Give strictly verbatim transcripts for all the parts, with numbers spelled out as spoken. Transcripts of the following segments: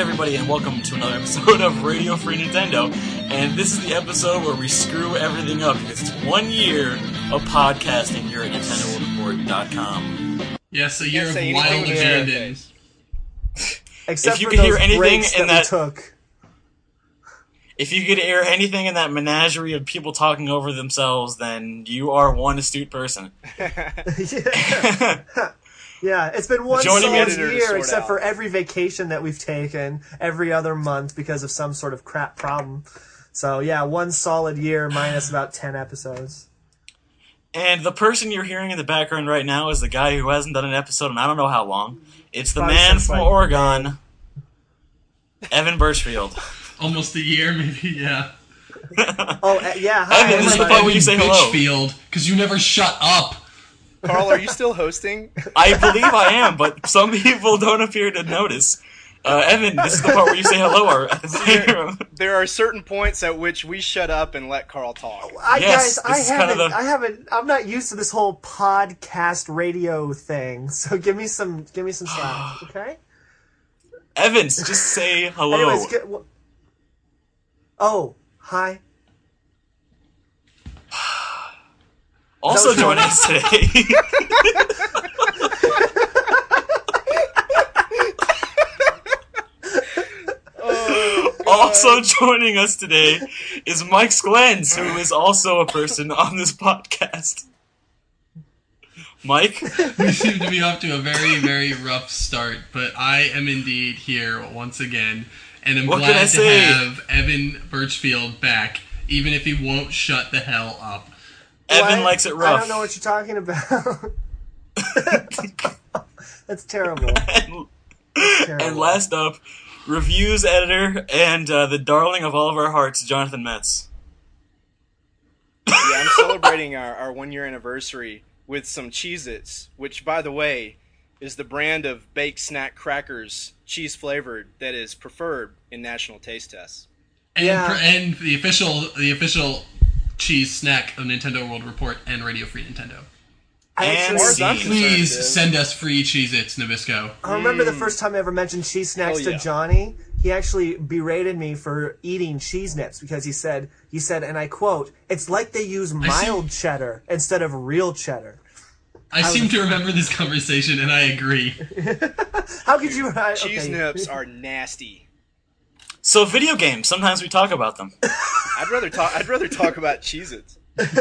everybody, and welcome to another episode of Radio Free Nintendo. And this is the episode where we screw everything up, because it's one year of podcasting here at Nintendo World Report dot com. Yes, a year of wild abandon. Except if you for could those hear anything breaks in that, that, we took. If you could hear anything in that menagerie of people talking over themselves, then you are one astute person. yeah. yeah, it's been one Joining solid editor year, except out. for every vacation that we've taken every other month because of some sort of crap problem. So yeah, one solid year minus about ten episodes. And the person you're hearing in the background right now is the guy who hasn't done an episode in I don't know how long. It's the Probably man since, from like, Oregon, Evan Birchfield. Almost a year, maybe, yeah. Oh, uh, yeah, hi. Evan, this is the everybody. part where you say hello. Bitchfield, because you never shut up. Carl, are you still hosting? I believe I am, but some people don't appear to notice. Uh, Evan, this is the part where you say hello. Or there, there are certain points at which we shut up and let Carl talk. I, Yes, guys, I this is kind of haven't, the- I haven't, I'm not used to this whole podcast radio thing. So give me some, give me some slack, okay? Evans, just say hello. Anyways, get, wh- oh, hi. Also That was- joining us today. Also joining us today is Mike Sklens, who is also a person on this podcast. Mike? We seem to be off to a very, very rough start, but I am indeed here once again, and I'm What can I glad to say? have Evan Birchfield back, even if he won't shut the hell up. Evan What? likes it rough. I don't know what you're talking about. That's terrible. and, terrible. and last up, reviews editor and uh, the darling of all of our hearts, Jonathan Metz. Yeah, I'm celebrating our, our one-year anniversary with some Cheez-Its, which, by the way, is the brand of baked snack crackers, cheese-flavored, that is preferred in national taste tests. And, Yeah. pr- and the official, the official cheese snack of Nintendo World Report and Radio Free Nintendo. I And actually, I'm scene. Please concerned, send us free Cheez-Its, Nabisco. I remember the first time I ever mentioned cheese snacks Hell yeah. to Johnny. He actually berated me for eating cheese nips because he said, he said, and I quote, "It's like they use mild cheddar instead of real cheddar." I, seem to remember this conversation, and I agree. How could you? I, Cheese okay. nips are nasty. So video games, sometimes we talk about them. I'd rather talk. I'd rather talk about Cheez-Its.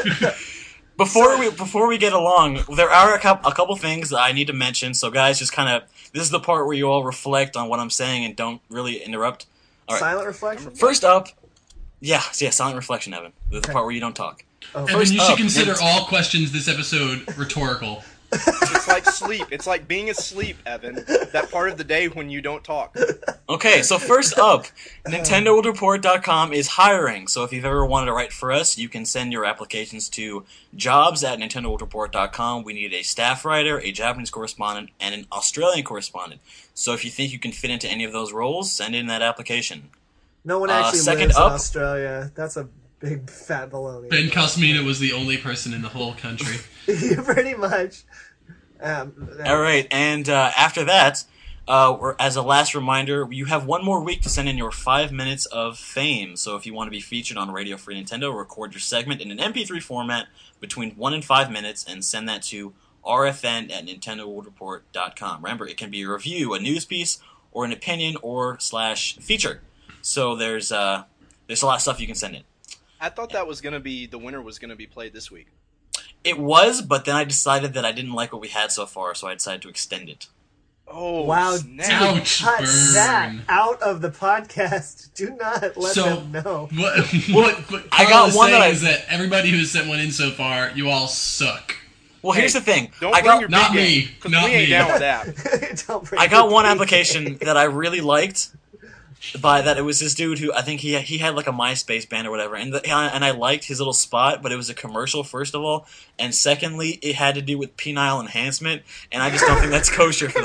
Before we before we get along, there are a couple, a couple things that I need to mention. So guys, just kind of, this is the part where you all reflect on what I'm saying and don't really interrupt. All right. Silent reflection. First up, yeah, yeah, silent reflection, Evan. The part where you don't talk. Oh. Evan, First you should up, consider Nint- all questions this episode rhetorical. It's like sleep. It's like being asleep, Evan. That part of the day when you don't talk. Okay, so first up, Nintendo World Report dot com is hiring. So if you've ever wanted to write for us, you can send your applications to jobs at Nintendo World Report dot com. We need a staff writer, a Japanese correspondent, and an Australian correspondent. So if you think you can fit into any of those roles, send in that application. No one Uh, actually second lives up- in Australia. That's a big fat baloney. Ben Cosmina was the only person in the whole country. Pretty much. Um, All right, and uh, after that, uh, we're, as a last reminder, you have one more week to send in your five minutes of fame. So if you want to be featured on Radio Free Nintendo, record your segment in an M P three format between one and five minutes and send that to R F N at Nintendo World Report dot com. Remember, it can be a review, a news piece, or an opinion or slash feature. So there's uh, there's a lot of stuff you can send in. I thought that was gonna be the winner was gonna be played this week. It was, but then I decided that I didn't like what we had so far, so I decided to extend it. Oh Wow, snap! Ouch, cut burn. that out of the podcast. Do not let So, them know. What, what, what I Carl got is one saying that I- is that everybody who's sent one in so far, you all suck. Well, here's the thing. Don't I bring got your Not big me. game, 'cause Not we ain't me. down with that. Don't bring I got it one to me. application that I really liked. By that, it was this dude who I think he he had like a MySpace band or whatever, and the, and I liked his little spot, but it was a commercial first of all, and secondly, it had to do with penile enhancement, and I just don't think that's kosher for the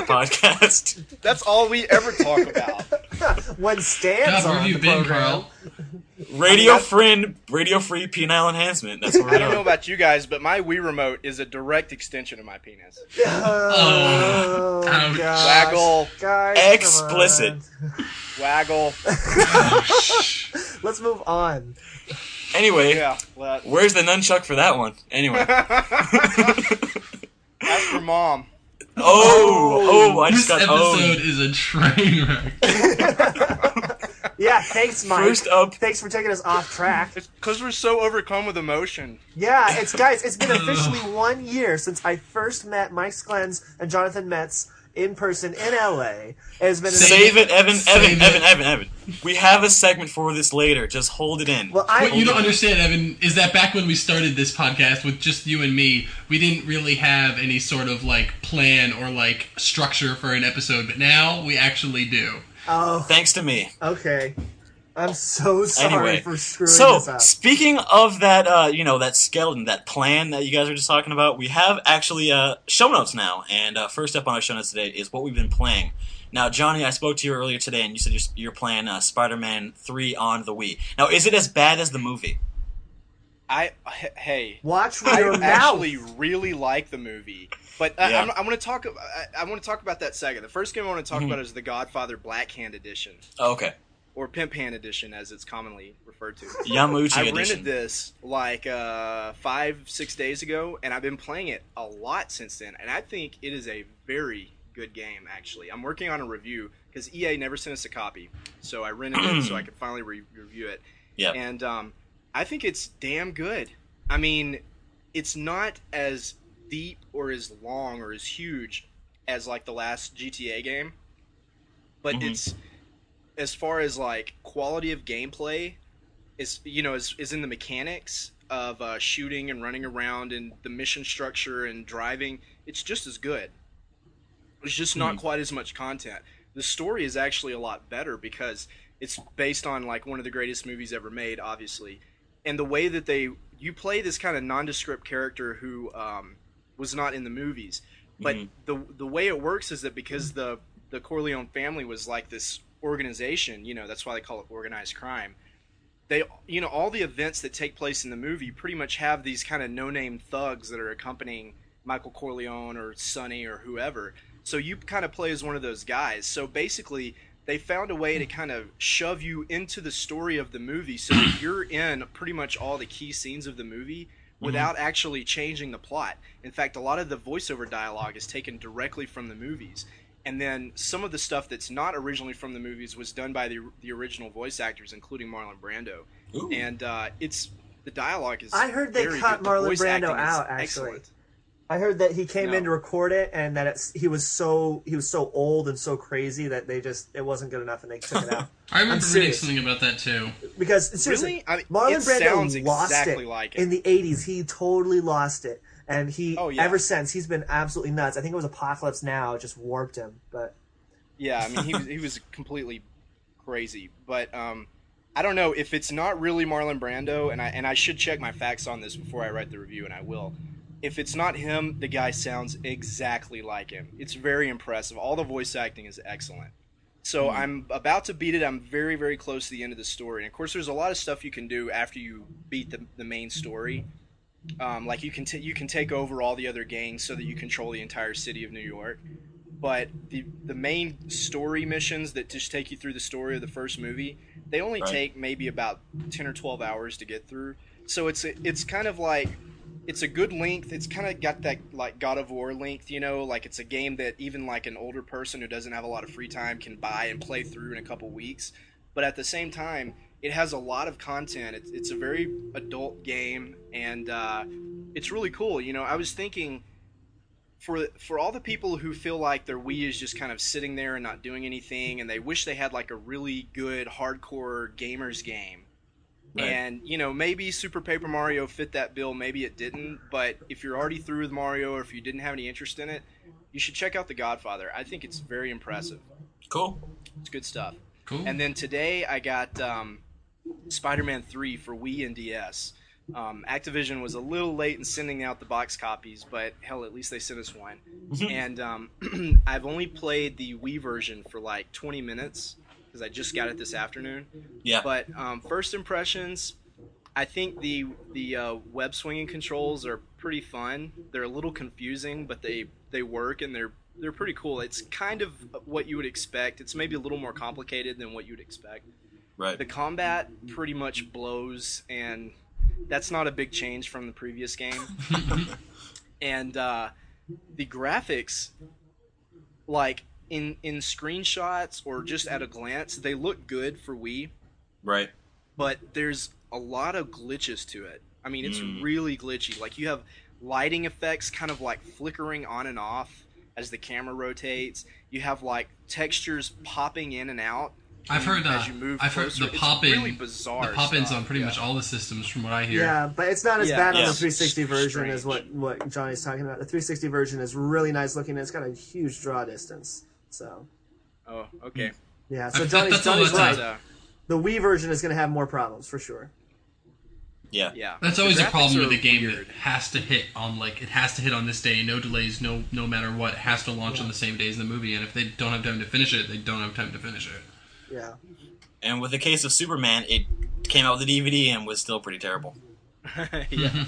podcast. That's all we ever talk about. When Stan's God, where on have you the been, program. Carl? Radio I mean, free, radio free penile enhancement. That's what we're I don't know doing. about you guys, but my Wii remote is a direct extension of my penis. Oh, ouch. gosh. Waggle. Guys, come Explicit. on. Waggle. Let's move on. Anyway, Yeah. Well, where's the nunchuck for that one? Anyway. that's for mom. Oh, oh, I This just got episode oh. is a train wreck. Yeah, thanks, Mike. First up, Thanks for taking us off track. It's because we're so overcome with emotion. Yeah, it's guys. It's been officially one year since I first met Mike Sklenz and Jonathan Metz in person in L A. It has been an save it, Evan, Save Evan, it. Evan, Evan, Evan. We have a segment for this later. Just hold it in. Well, I What you don't understand, Evan, is that back when we started this podcast with just you and me, we didn't really have any sort of like plan or like structure for an episode, but now we actually do. oh, Thanks to me. okay. I'm so sorry Anyway, for screwing so this up. speaking of that, uh, you know, that skeleton, that plan that you guys were just talking about, we have actually uh, show notes now. And uh, first up on our show notes today is what we've been playing. Now, Johnny, I spoke to you earlier today, and you said you're, you're playing uh, Spider-Man three on the Wii. Now, is it as bad as the movie? I h- hey. Watch with I your mouth. actually really like the movie, but uh, Yeah. I'm, I want to talk. I, I want to talk about that second. The first game I want to talk Mhm. about is the Godfather Black Hand Edition, Oh, okay. or Pimp Hand Edition, as it's commonly referred to. Yamuchi I edition. rented this like uh, five, six days ago, and I've been playing it a lot since then. And I think it is a very good game. Actually, I'm working on a review because E A never sent us a copy, so I rented it so I could finally re- review it. Yeah. And um, I think it's damn good. I mean, it's not as deep or as long or as huge as like the last G T A game, but Mhm. it's as far as like quality of gameplay is, you know, is, is in the mechanics of uh, shooting and running around and the mission structure and driving. It's just as good. It's just not Mhm. quite as much content. The story is actually a lot better because it's based on like one of the greatest movies ever made, obviously. And the way that they you play this kind of nondescript character who um, was not in the movies, but Mhm. the the way it works is that because the the Corleone family was like this organization, you know, that's why they call it organized crime. They, you know, all the events that take place in the movie pretty much have these kind of no-name thugs that are accompanying Michael Corleone or Sonny or whoever. So you kind of play as one of those guys. So basically, they found a way to kind of shove you into the story of the movie so that you're in pretty much all the key scenes of the movie without actually changing the plot. In fact, a lot of the voiceover dialogue is taken directly from the movies. And then some of the stuff that's not originally from the movies was done by the the original voice actors, including Marlon Brando. Ooh. And uh, it's the dialogue is. I heard they very cut good. The Marlon voice Brando acting is out, actually. excellent. I heard that he came No. in to record it, and that it's, he was so he was so old and so crazy that they just it wasn't good enough, and they took it out. I remember I'm reading serious. something about that too. Because seriously, Really? I mean, Marlon it Brando sounds lost exactly it, like it. in the eighties. He totally lost it, and he Oh, yeah. ever since he's been absolutely nuts. I think it was Apocalypse Now it just warped him, but Yeah, I mean, he was, he was completely crazy. But um, I don't know if it's not really Marlon Brando, and I and I should check my facts on this before I write the review, and I will. If it's not him, the guy sounds exactly like him. It's very impressive. All the voice acting is excellent. So I'm about to beat it. I'm very, very close to the end of the story. And of course, there's a lot of stuff you can do after you beat the, the main story. Um, like you can t- you can take over all the other gangs so that you control the entire city of New York. But the the main story missions that just take you through the story of the first movie, they only Right. take maybe about ten or twelve hours to get through. So it's it's kind of like it's a good length. It's kind of got that like God of War length, you know, like it's a game that even like an older person who doesn't have a lot of free time can buy and play through in a couple weeks. But at the same time, it has a lot of content. It's it's a very adult game, and uh, it's really cool. You know, I was thinking for for all the people who feel like their Wii is just kind of sitting there and not doing anything, and they wish they had like a really good hardcore gamers game. Right. And, you know, maybe Super Paper Mario fit that bill, maybe it didn't, but if you're already through with Mario or if you didn't have any interest in it, you should check out The Godfather. I think it's very impressive. Cool. It's good stuff. Cool. And then today I got um, Spider-Man three for Wii and D S. Um, Activision was a little late in sending out the box copies, but hell, at least they sent us one. And um, I've only played the Wii version for like twenty minutes, because I just got it this afternoon. Yeah. But um, first impressions, I think the the uh, web swinging controls are pretty fun. They're a little confusing, but they, they work and they're they're pretty cool. It's kind of what you would expect. It's maybe a little more complicated than what you'd expect. Right. The combat pretty much blows, and that's not a big change from the previous game. And uh, the graphics, like in in screenshots or just at a glance, they look good for Wii. Right. But there's a lot of glitches to it. I mean, it's Mm. really glitchy. Like, you have lighting effects kind of like flickering on and off as the camera rotates. You have like textures popping in and out. I've heard uh, as you move I've heard closer. the It's pop-in, really bizarre the pop-ins stuff. on pretty Yeah. much all the systems, from what I hear. Yeah, but it's not as Yeah. bad on Yeah. the three sixty version Strange. as what, what Johnny's talking about. The three sixty version is really nice looking, and it's got a huge draw distance. So, Oh, okay. yeah, so That- Johnny's, that's all Johnny's that's right. Uh, The Wii version is going to have more problems, for sure. Yeah. yeah. That's The always a graphics problem with are a game weird. that has to hit on like it has to hit on this day, no delays, no no matter what. It has to launch on the same day as the movie, and if they don't have time to finish it, they don't have time to finish it. Yeah. And with the case of Superman, it came out with a D V D and was still pretty terrible. Yeah.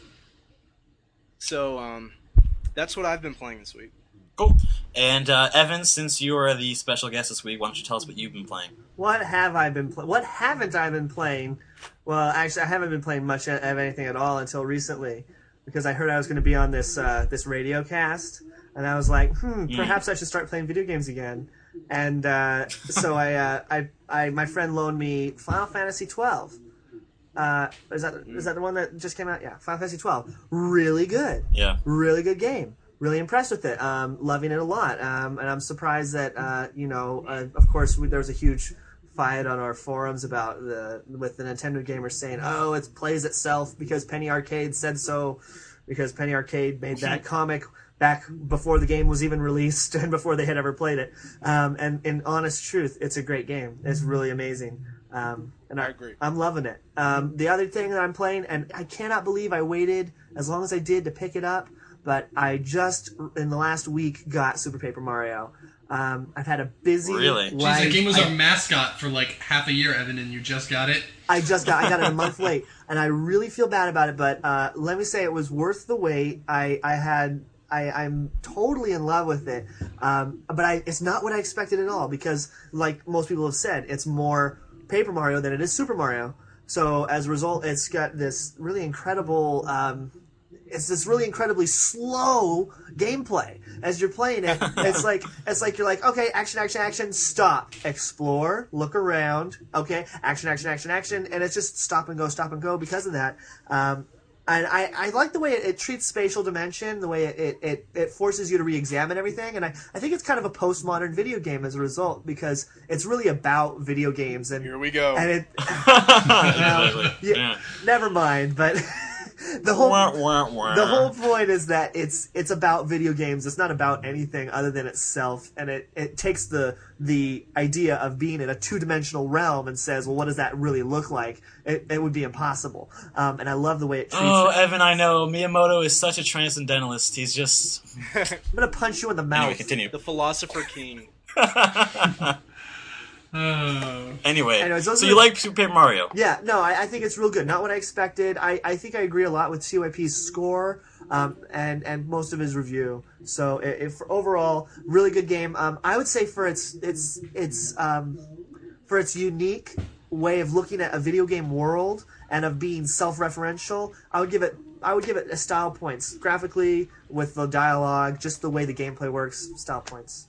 So, um, that's what I've been playing this week. Cool. And uh, Evan, since you are the special guest this week, why don't you tell us what you've been playing? What have I been playing? What haven't I been playing? Well, actually, I haven't been playing much of anything at all until recently, because I heard I was going to be on this uh, this radio cast, and I was like, hmm, perhaps I should start playing video games again. And uh, so I, uh, I, I, my friend loaned me Final Fantasy twelve. Uh, is that is that the one that just came out? Yeah, Final Fantasy twelve. Really good. Yeah. Really good game. Really impressed with it. Um, loving it a lot. Um, and I'm surprised that uh, you know, uh, of course, we, there was a huge fight on our forums about the with the Nintendo gamers saying, "Oh, it plays itself because Penny Arcade said so," because Penny Arcade made that comic back before the game was even released and before they had ever played it. Um, and in honest truth, it's a great game. It's really amazing. Um, and I, I agree. I'm loving it. Um, the other thing that I'm playing, and I cannot believe I waited as long as I did to pick it up, but I just, in the last week, got Super Paper Mario. Um, I've had a busy Really? Jeez, life. that game was I, our mascot for like half a year, Evan, and you just got it. I just got I got it a month late, and I really feel bad about it. But uh, let me say, it was worth the wait. I I had I I'm totally in love with it, um, but I it's not what I expected at all, because like most people have said, it's more Paper Mario than it is Super Mario. So as a result, it's got this really incredible. Um, It's this really incredibly slow gameplay as you're playing it. It's like it's like you're like, okay, action, action, action, stop, explore, look around, okay, action, action, action, action, and it's just stop and go, stop and go because of that. Um, and I, I like the way it, it treats spatial dimension, the way it, it, it, it forces you to re-examine everything, and I, I think it's kind of a postmodern video game as a result, because it's really about video games. And Here we go. And it, Exactly. yeah, Yeah. never mind, but the whole Wah, wah, wah. the whole point is that it's it's about video games. It's not about anything other than itself, and it, it takes the the idea of being in a two dimensional realm and says, well, what does that really look like? It, it would be impossible. Um, and I love the way it treats Oh, it. Evan, I know. Miyamoto is such a transcendentalist. He's just... I'm gonna punch you in the mouth. Anyway, continue. The Philosopher King. Oh. Anyway, Anyways, those so are- you like Super Paper Mario? Yeah, no, I, I think it's real good. Not what I expected. I, I think I agree a lot with T Y P's score um, and and most of his review. So if, if overall, really good game. Um, I would say for its its its um, for its unique way of looking at a video game world and of being self-referential, I would give it I would give it a style points graphically, with the dialogue, just the way the gameplay works. Style points.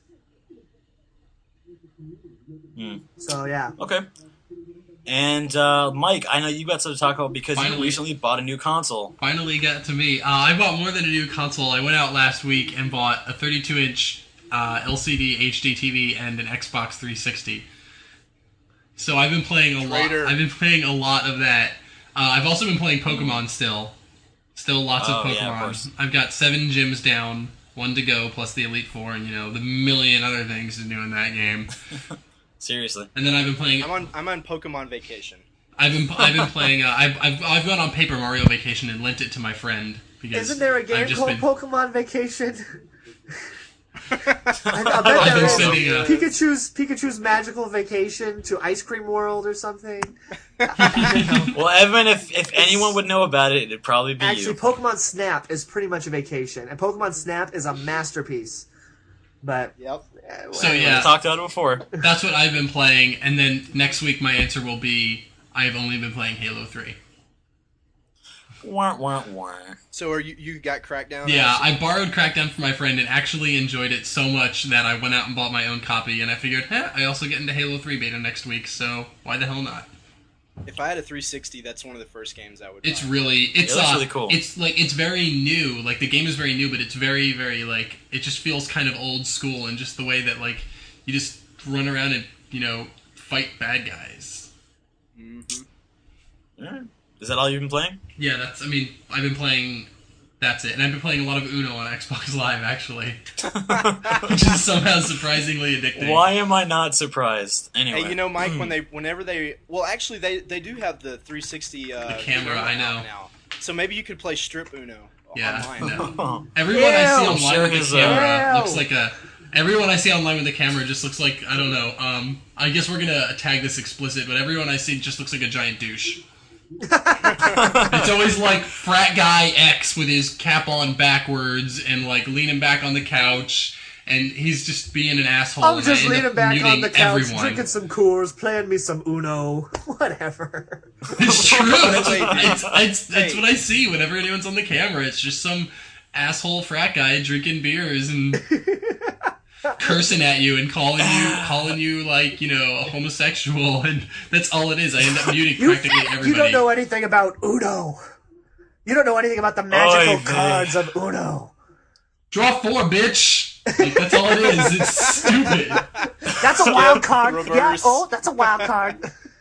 Hmm. So yeah. Okay. And uh, Mike, I know you got something to talk about because Finally. you recently bought a new console. Finally got to me. Uh, I bought more than a new console. I went out last week and bought a thirty-two inch uh, L C D H D T V and an Xbox three sixty. So I've been playing a Traitor. lot. I've been playing a lot of that. Uh, I've also been playing Pokemon still. Still lots Oh, of Pokemon. yeah, of course. I've got seven gyms down, one to go, plus the Elite Four, and you know the million other things to do in that game. Seriously. And then I've been playing. I'm on I'm on Pokemon vacation. I've been I've been playing. Uh, I've, I've I've gone on Paper Mario vacation and lent it to my friend because Isn't there a game I've just called been, Pokemon Vacation? I, I bet I've there been is sending a- Pikachu's Pikachu's magical vacation to Ice Cream World or something. Well, Evan, if if anyone would know about it, it'd probably be Actually, you. Pokemon Snap is pretty much a vacation, and Pokemon Snap is a masterpiece. But Yep. uh, So, We yeah. talked about it before. That's what I've been playing, and then next week my answer will be I've only been playing Halo three. Wah, wah, wah. So are you you got Crackdown? Yeah, I borrowed Crackdown from my friend and actually enjoyed it so much that I went out and bought my own copy, and I figured, eh, I also get into Halo three beta next week, so why the hell not? If I had a three sixty, that's one of the first games I would. It's buy. really, it's It looks uh, really cool. It's like it's very new. Like the game is very new, but it's very, very like it just feels kind of old school, and just the way that like you just run around and you know fight bad guys. Mm-hmm. Alright. Is that all you've been playing? Yeah, that's. I mean, I've been playing. That's it, and I've been playing a lot of Uno on Xbox Live actually, which is somehow surprisingly addicting. Why am I not surprised? Anyway. Hey, you know, Mike, when they, whenever they, well, actually, they they do have the three sixty. Uh, The camera, I know. out now. So maybe you could play Strip Uno Yeah, online. I know. Oh. Everyone I see Ew. online Sure with is, the uh, camera Ew. looks like a. Everyone I see online with the camera just looks like I don't know. Um, I guess we're gonna tag this explicit, but everyone I see just looks like a giant douche. It's always like frat guy X with his cap on backwards and like leaning back on the couch, and he's just being an asshole. I'm and just I end leaning up back on muting the couch, everyone. drinking some Coors, playing me some Uno, whatever. It's true. That's Wait, what, it's, it's, it's hey. what I see whenever anyone's on the camera. It's just some asshole frat guy drinking beers and cursing at you and calling you, calling you like you know a homosexual, and that's all it is. I end up muting You, practically everybody. you don't know anything about Uno. You don't know anything about the magical Oy vey. cards of Uno. Draw four, bitch. Like, that's all it is. It's stupid. That's a wild card. reverse. Yeah, oh, that's a wild card.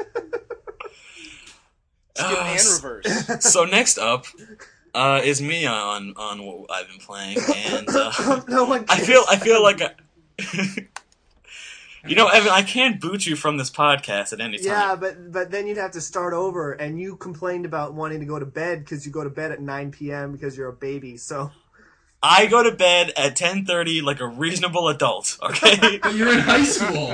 Skip Uh, and reverse. So next up uh, is me on on what I've been playing, and uh, no one I cares. feel I feel like I, you know, Evan, I can't boot you from this podcast at any time. Yeah, but but then you'd have to start over, and you complained about wanting to go to bed because you go to bed at nine p.m. because you're a baby. So I go to bed at ten thirty like a reasonable adult. Okay. But you're in high school.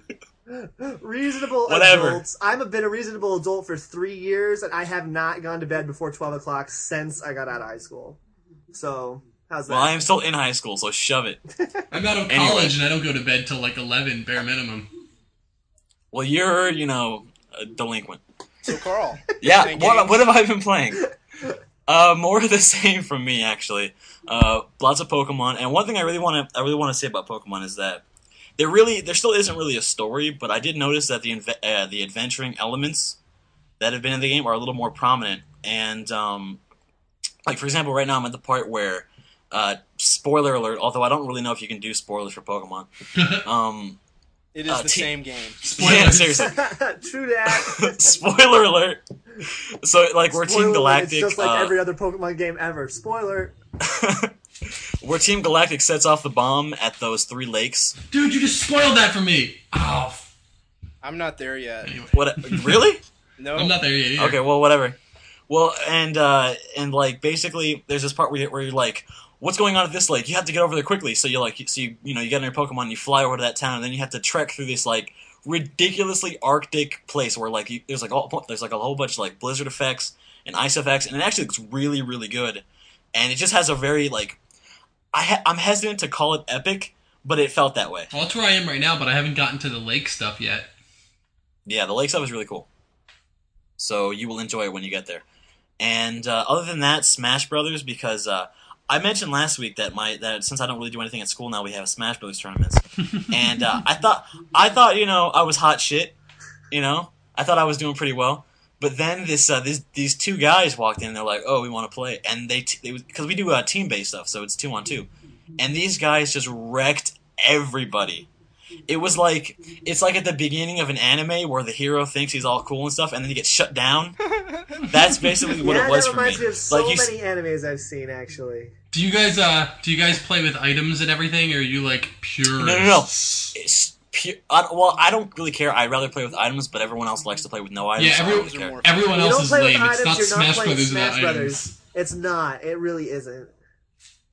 reasonable Whatever. adults. I'm been a reasonable adult for three years, and I have not gone to bed before twelve o'clock since I got out of high school. So how's that? Well, I am still in high school, so shove it. I'm out of Anyway. college and I don't go to bed till like eleven, bare minimum. Well, you're you know a delinquent. So Carl, Yeah, playing what, games? what have I been playing? Uh, more of the same from me, actually. Uh, lots of Pokemon, and one thing I really want to I really want to say about Pokemon is that there really there still isn't really a story, but I did notice that the inve- uh, the adventuring elements that have been in the game are a little more prominent. And um, like for example, right now I'm at the part where uh, spoiler alert. Although I don't really know if you can do spoilers for Pokemon. Um, It is uh, the T- same game. yeah, Spoilers. seriously. True that. Spoiler alert. So like we're Spoiler Team alert, Galactic. It's just like uh, every other Pokemon game ever. Spoiler. where Team Galactic sets off the bomb at those three lakes. Dude, you just spoiled that for me. Oh, f- I'm not there yet. anyway. What? Really? No. I'm not there yet either. Okay, well, whatever. Well, and uh, and like basically, there's this part where, you, where you're like, "What's going on at this lake? You have to get over there quickly." So you like, so you you know, you get on your Pokemon, and you fly over to that town, and then you have to trek through this like ridiculously Arctic place where like you, there's like all, there's like a whole bunch of like blizzard effects and ice effects, and it actually looks really really good, and it just has a very like, I ha- I'm hesitant to call it epic, but it felt that way. Well, that's where I am right now, but I haven't gotten to the lake stuff yet. Yeah, the lake stuff is really cool. So you will enjoy it when you get there. And uh, other than that, Smash Brothers, because uh, I mentioned last week that my that since I don't really do anything at school now, we have Smash Brothers tournaments. and uh, I thought I thought you know I was hot shit, you know I thought I was doing pretty well. But then this uh, this these two guys walked in and they're like, oh, we want to play, and they t- because we do uh, team based stuff, so it's two on two, and these guys just wrecked everybody. It was like it's like at the beginning of an anime where the hero thinks he's all cool and stuff, and then he gets shut down. That's basically what yeah, it was that for me. reminds me of so Like you, s- many animes I've seen, actually. Do you guys uh do you guys play with items and everything, or are you like pure? No, no, no. It's pu- I, well, I don't really care. I'd rather play with items, but everyone else likes to play with no items. Yeah, so I every- don't really care. more- Everyone You else don't is play with lame. It's items, not you're not Smash playing Brothers Smash without Brothers. items. It's not. It really isn't.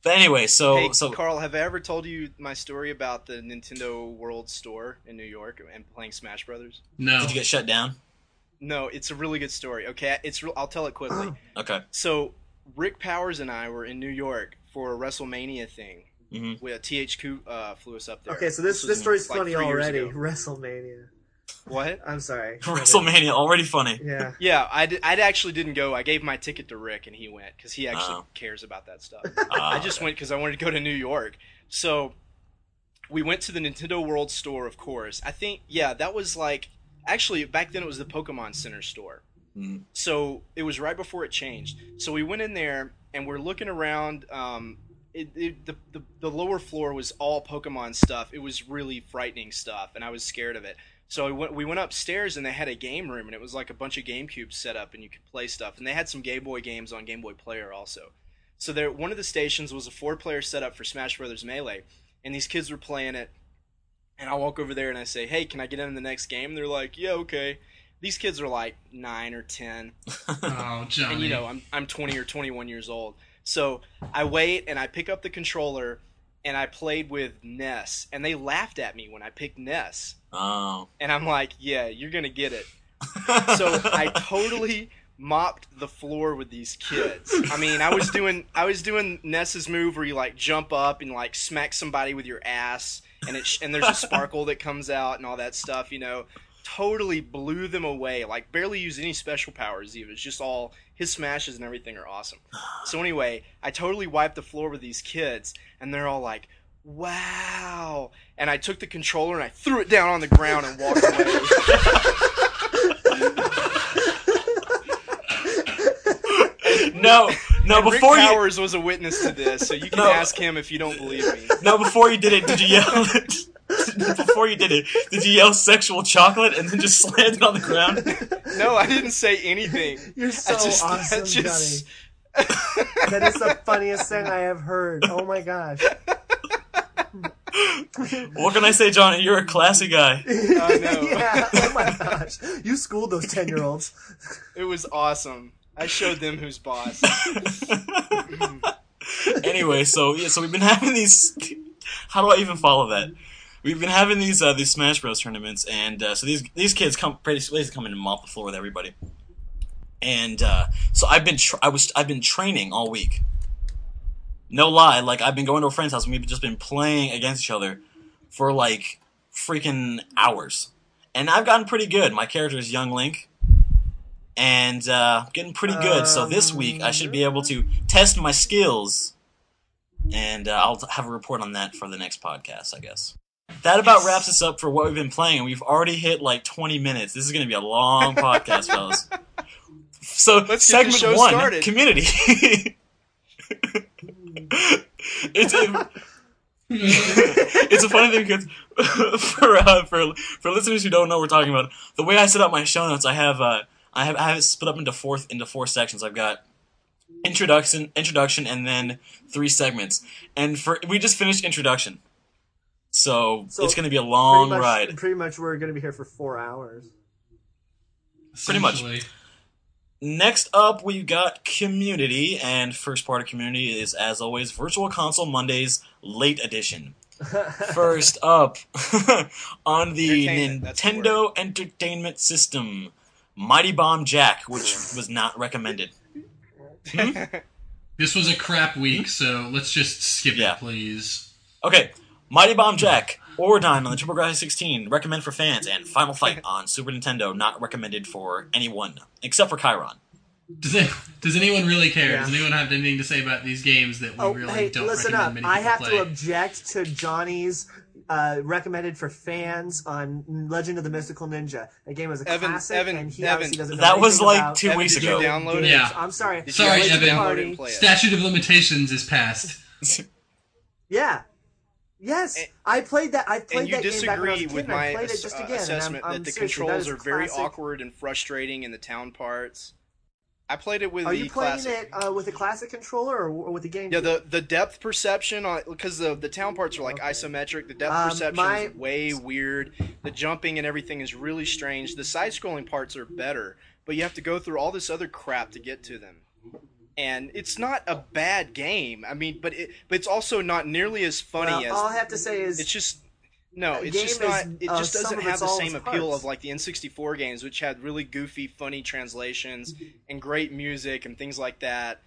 But anyway, so Hey, so Carl, have I ever told you my story about the Nintendo World Store in New York and playing Smash Brothers? No. did you get shut down? No, it's a really good story. Okay, it's re- I'll tell it quickly. Okay. So Rick Powers and I were in New York for a WrestleMania thing. Mm-hmm. We, uh, T H Q uh, flew us up there. Okay, so this was this story's like funny three years already. ago. WrestleMania. What? I'm sorry. WrestleMania already funny. Yeah. Yeah, I, d- I actually didn't go. I gave my ticket to Rick, and he went because he actually Oh. cares about that stuff. Ah, I just went because I wanted to go to New York. So we went to the Nintendo World Store, of course. I think, yeah, that was like actually back then it was the Pokemon Center store. Mm. So it was right before it changed. So we went in there and we're looking around. Um, it, it, the, the the lower floor was all Pokemon stuff. It was really frightening stuff, and I was scared of it. So we went, we went upstairs and they had a game room, and it was like a bunch of GameCubes set up, and you could play stuff. And they had some Game Boy games on Game Boy Player also. So there, one of the stations was a four-player setup for Smash Brothers Melee, and these kids were playing it. And I walk over there and I say, "Hey, can I get in the next game?" And they're like, "Yeah, okay." These kids are like nine or ten, Oh, Johnny. and you know I'm I'm twenty or twenty-one years old. So I wait and I pick up the controller, and I played with Ness, and they laughed at me when I picked Ness. Oh. And I'm like, yeah, you're going to get it. So I totally mopped the floor with these kids. I mean, I was doing I was doing Ness's move where you like jump up and like smack somebody with your ass, and it sh- and there's a sparkle that comes out and all that stuff, you know. Totally blew them away. Like barely used any special powers even. It's just all his smashes and everything are awesome. So anyway, I totally wiped the floor with these kids, and they're all like, "Wow!" And I took the controller and I threw it down on the ground and walked away. No, no. And Before Rick you, Powers was a witness to this, so you can No. ask him if you don't believe me. no, before you did it, did you yell? Before you did it, did you yell "sexual chocolate" and then just slammed it on the ground? No, I didn't say anything. You're so I just, I awesome, just- Johnny. That is the funniest thing I have heard. Oh my gosh. What can I say, Johnny? You're a classy guy. I know. Yeah. Oh my gosh. You schooled those ten year olds. It was awesome. I showed them who's boss. Anyway, so yeah, so we've been having these. How do I even follow that? We've been having these uh, these Smash Bros tournaments, and uh, so these these kids come basically come in and mop the floor with everybody. And uh, so I've been tra- I was I've been training all week. No lie, like I've been going to a friend's house and we've just been playing against each other for like freaking hours, and I've gotten pretty good. My character is Young Link, and uh, getting pretty good. So this week I should be able to test my skills, and uh, I'll have a report on that for the next podcast, I guess. That about wraps us up for what we've been playing. We've already hit like twenty minutes. This is going to be a long podcast, fellas. So Let's get the segment show one, started. community. it's a, it's a funny thing because for uh, for for listeners who don't know what we're talking about, the way I set up my show notes, I have uh, I have I have it split up into four into four sections. I've got introduction, introduction, and then three segments. And for we just finished introduction, so, So, it's going to be a long pretty much, ride. Pretty much we're going to be here for four hours. Pretty much. Essentially. Next up, we got Community, and first part of Community is, as always, Virtual Console Mondays Late Edition. First up, on the Entertainment, that's the Nintendo Entertainment System, Mighty Bomb Jack, which was not recommended. This was a crap week, so let's just skip Yeah. it, please. Okay, Mighty Bomb Jack, Ordine on the TurboGrafx sixteen, recommend for fans, and Final Fight on Super Nintendo, not recommended for anyone, except for Chiron. Does it, does anyone really care? Yeah. Does anyone have anything to say about these games that we Oh, really hey, don't listen recommend up. many I people have play? to object to Johnny's uh, recommended for fans on Legend of the Mystical Ninja. That game was a Evan- classic, Evan- and he Evan. obviously doesn't know That was anything like about two Evan, weeks did you ago. download it? games. Yeah. I'm sorry. Did you Sorry, actually Evan. download it and play it? Statute of limitations is passed. Yeah. Yes, And- I played that. I played And you that game back when I was a disagree kid, with and I my played it ass- just uh, again. and I'm- assessment I'm that the seriously, controls that are is very classic. awkward and frustrating in the town parts. I played it with Are the you playing classic. it uh, with a classic controller or, or with the game? Yeah, the the depth perception on because the the town parts are like Okay. isometric. The depth Um, perception my- is way weird. The jumping and everything is really strange. The side-scrolling parts are better, but you have to go through all this other crap to get to them. and it's not a bad game. I mean, but it, but it's also not nearly as funny Well, as. all I have to say is It's just no. a It's game just is, not. It uh, just some doesn't of have its the all same its appeal parts. of like the N sixty-four games, which had really goofy, funny translations and great music and things like that.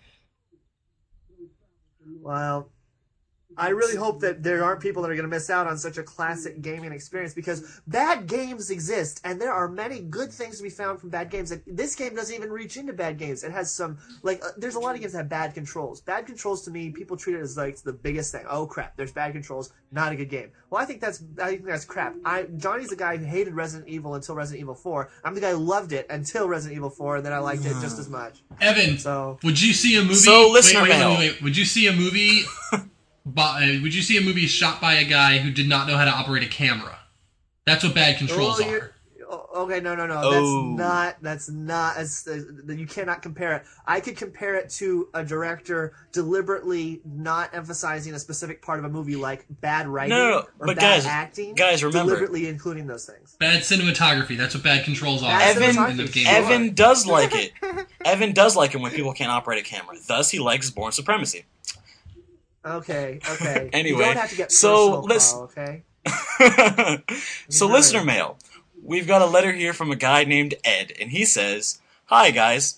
Well, I really hope that there aren't people that are going to miss out on such a classic gaming experience, because bad games exist, and there are many good things to be found from bad games. And this game doesn't even reach into bad games. It has some, like, uh, there's a lot of games that have bad controls. Bad controls, to me, people treat it as, like, the biggest thing. Oh, crap, there's bad controls, not a good game. Well, I think that's, I think that's crap. I, Johnny's the guy who hated Resident Evil until Resident Evil four. I'm the guy who loved it until Resident Evil four, and then I liked it just as much. Evan, So, would you see a movie? So, listener wait, wait, mail. wait, wait, wait. Would you see a movie? by, would you see a movie shot by a guy who did not know how to operate a camera? That's what bad controls Oh, you're- are. oh, okay, no, no, no. Oh. That's not. That's not. That's, uh, you cannot compare it. I could compare it to a director deliberately not emphasizing a specific part of a movie, like bad writing No, no, no, or but bad guys- acting. guys, remember- deliberately including those things. Bad cinematography. That's what bad controls are. Bad Evan- in the game. Evan does like it. Evan does like it when people can't operate a camera. Thus, he likes Born Supremacy. Okay, okay. Anyway, you don't have to get so personal, let's- Paul, okay. So, Right. listener mail. We've got a letter here from a guy named Ed, and he says, "Hi, guys."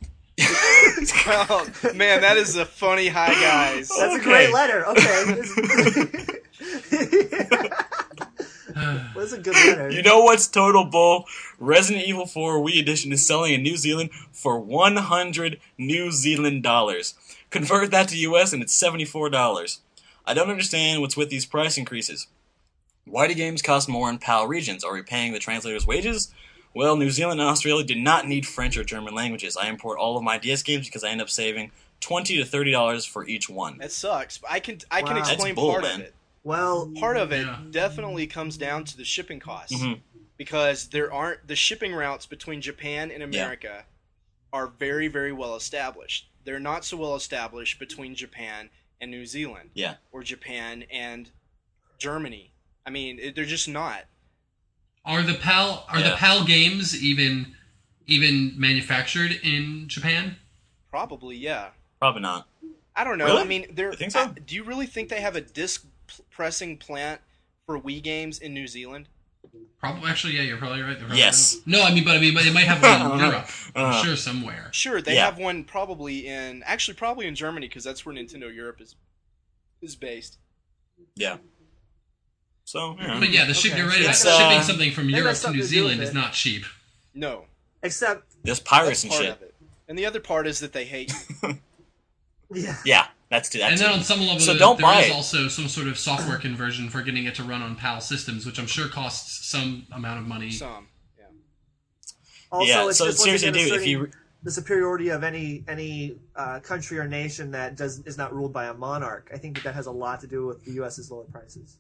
Oh, man, that is a funny hi, guys. That's a Okay. great letter. Okay. That's a good letter. You know what's total bull? Resident Evil four Wii Edition is selling in New Zealand for one hundred New Zealand dollars. Convert that to U S and it's seventy-four dollars. I don't understand what's with these price increases. Why do games cost more in PAL regions? Are we paying the translators' wages? Well, New Zealand and Australia did not need French or German languages. I import all of my D S games because I end up saving twenty to thirty dollars for each one. That sucks. But I can I can Wow. That's explain bull, part man. of it. Well, Part of it Yeah. definitely comes down to the shipping costs, Mhm. because there aren't the shipping routes between Japan and America are very very well established. They're not so well established between Japan and New Zealand. Yeah. Or Japan and Germany. I mean, it, they're just not. Are the PAL are Yeah. the PAL games even even manufactured in Japan? Probably, yeah. Probably not. I don't know. Really? I mean, they're. You think so? I- do you really think they have a disc p- pressing plant for Wii games in New Zealand? Probably. Actually, yeah, you're probably right. They're probably Yes. right. No, I mean, but I mean, but they might have one in Europe. Uh, I'm sure somewhere. Sure, they Yeah. have one probably in actually probably in Germany, because that's where Nintendo Europe is is based. Yeah. So, yeah. But yeah, the ship. Okay. You're right. It's, about shipping uh, something from maybe Europe that's to New something to do with Zealand is it. not cheap. No, except, There's that's pirates and part shit. of it. And the other part is that they hate you. yeah. Yeah, that's that's And then it. on some level, So there don't there buy is it. also some sort of software conversion for getting it to run on PAL systems, which I'm sure costs some amount of money. Some, yeah. Also, Yeah, it's so just once seriously, again dude, if asserting you- the superiority of any any uh, country or nation that does is not ruled by a monarch. I think that that has a lot to do with the U S's lower prices.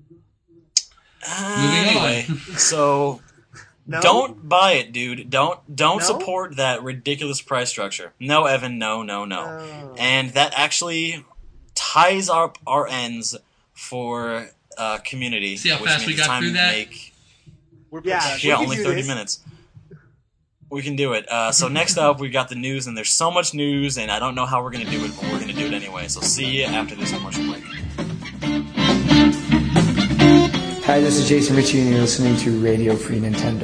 Uh, Moving on. anyway, so No? don't buy it, dude. Don't don't No? support that ridiculous price structure. No, Evan. No, no, no. Oh. And that actually ties up our ends for uh, community. See how which fast we means it's got time through to that? Make, We're Yeah, professional. yeah, can only do thirty this. minutes. We can do it. Uh, so next up, we got the news, and there's so much news, and I don't know how we're gonna do it, but we're gonna do it anyway. So see you after this commercial break. Hi, this is Jason Ritchie, and you're listening to Radio Free Nintendo.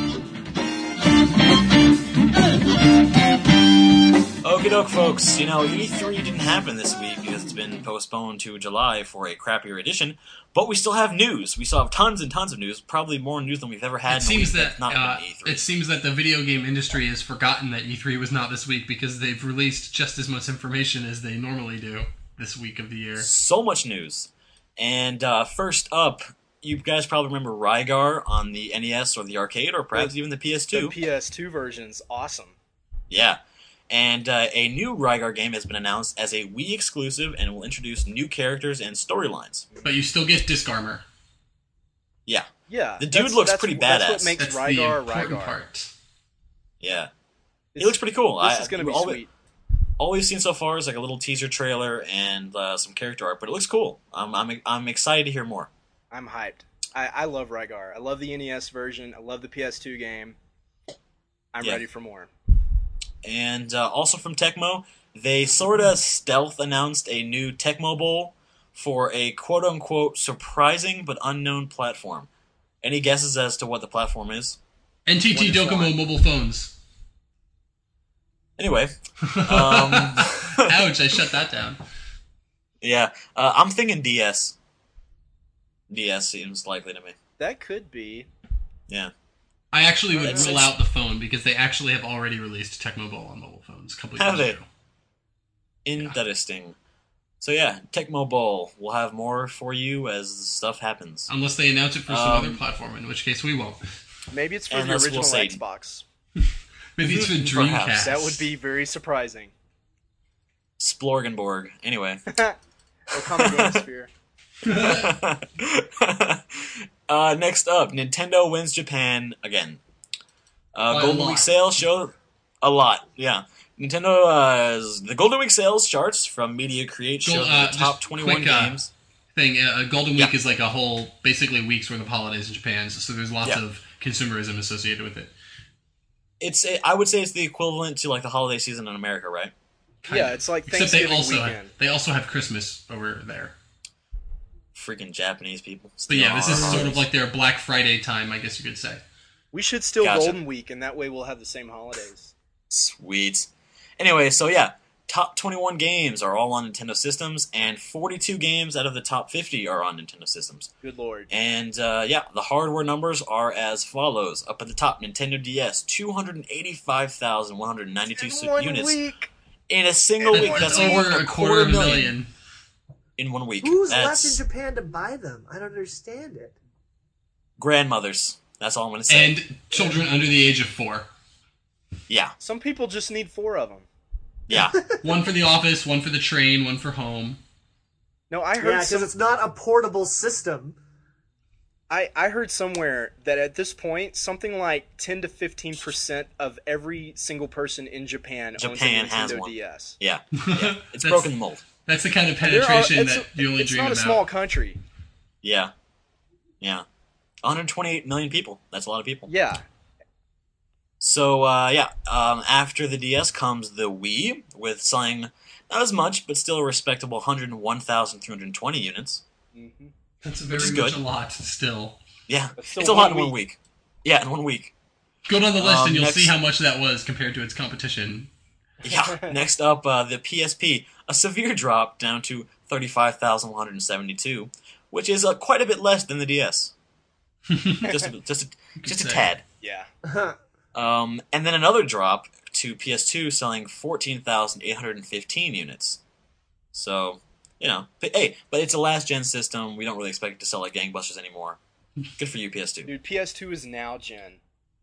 Okie doke, folks. You know, E three didn't happen this week because it's been postponed to July for a crappier edition, but we still have news. We still have tons and tons of news, probably more news than we've ever had It in a seems week that that's not uh, been E three. it seems that the video game industry has forgotten that E three was not this week because they've released just as much information as they normally do this week of the year. So much news. And uh, first up, you guys probably remember Rygar on the N E S or the arcade, or perhaps even the P S two. The P S two version's awesome. Yeah. And uh, a new Rygar game has been announced as a Wii exclusive and will introduce new characters and storylines. But you still get disc armor. Yeah. Yeah, The dude that's- looks that's- pretty That's badass. what makes That's the Rygar important Rygar. part. Yeah. He It's- looks pretty cool. This I- is going to be all we- sweet. All we've seen so far is like a little teaser trailer and uh, some character art, but it looks cool. I'm, I'm, I'm excited to hear more. I'm hyped. I, I love Rygar. I love the N E S version. I love the P S two game. I'm Yeah. ready for more. And uh, also from Tecmo, they sort of stealth announced a new Tecmo Bowl for a quote-unquote surprising but unknown platform. Any guesses as to what the platform is? N T T Wonderful. Docomo mobile phones. Anyway, um, Ouch! I shut that down. yeah, uh, I'm thinking D S. D S seems likely to me. That could be. Yeah. I actually would It's- rule it's- out the phone because they actually have already released Tecmo Bowl on mobile phones a couple of Have years they? ago. Interesting. So yeah, Tecmo Bowl. We'll have more for you as stuff happens. Unless they announce it for some Um, other platform, in which case we won't. Maybe it's for And the that's- original we'll say- Xbox. Maybe it's for Perhaps. Dreamcast. That would be very surprising. Splorgenborg. Anyway. Or Commodore Sphere. uh, next up, Nintendo wins Japan again. Uh, By a Golden lot. Week sales show a lot. Yeah, Nintendo. Uh, the Golden Week sales charts from Media Create show Gol- that uh, the top just twenty-one quick, uh, games. Thing. Uh, Golden Yeah. Week is like a whole, basically weeks worth of holidays in Japan, so, so there's lots Yeah. of consumerism associated with it. It's a, I would say it's the equivalent to like the holiday season in America, right? Kind Yeah, of. it's like Except they Thanksgiving also weekend. have, they also have Christmas over there. Freaking Japanese people. But yeah, this is Stealing our sort of holidays. like their Black Friday time, I guess you could say. We should still Gotcha. Golden Week, and that way we'll have the same holidays. Sweet. Anyway, so yeah, top twenty-one games are all on Nintendo systems, and forty-two games out of the top fifty are on Nintendo systems. Good lord. And uh, yeah, the hardware numbers are as follows. Up at the top, Nintendo D S, two hundred eighty-five thousand one hundred ninety-two In su- one units week. in a single In week. one That's week. over a quarter million, million. in one week. Who's That's left in Japan to buy them? I don't understand it. grandmothers. That's all I'm going to say. And children under the age of four. yeah, Some people just need four of them. yeah. One for the office, one for the train, one for home. No, I Yeah, heard because some, it's not a portable system. I, I heard somewhere that at this point, something like ten to fifteen percent of every single person in Japan, Japan owns a has Nintendo one. D S. Yeah, yeah. It's That's- broken the mold. That's the kind of There are- penetration it's, that you only it's dream not a about. small country. Yeah, yeah. one hundred twenty-eight million people. That's a lot of people. Yeah. So uh, yeah, um, after the D S comes the Wii, with selling not as much, but still a respectable one hundred one thousand three hundred twenty units. hmm That's is very good. much a lot still. Yeah, That's still it's a lot one in one week. week. Yeah, in one week. Go down the list Um, and you'll next- see how much that was compared to its competition. Yeah. Next up, uh, the P S P, a severe drop down to thirty-five thousand one hundred seventy-two, which is uh, quite a bit less than the D S. just a, just a, just a say. tad. Yeah. Um, and then another drop to P S two, selling fourteen thousand eight hundred fifteen units. So, you know, but, hey, but it's a last gen system. We don't really expect it to sell like gangbusters anymore. Good for you, P S two. Dude, P S two is now gen.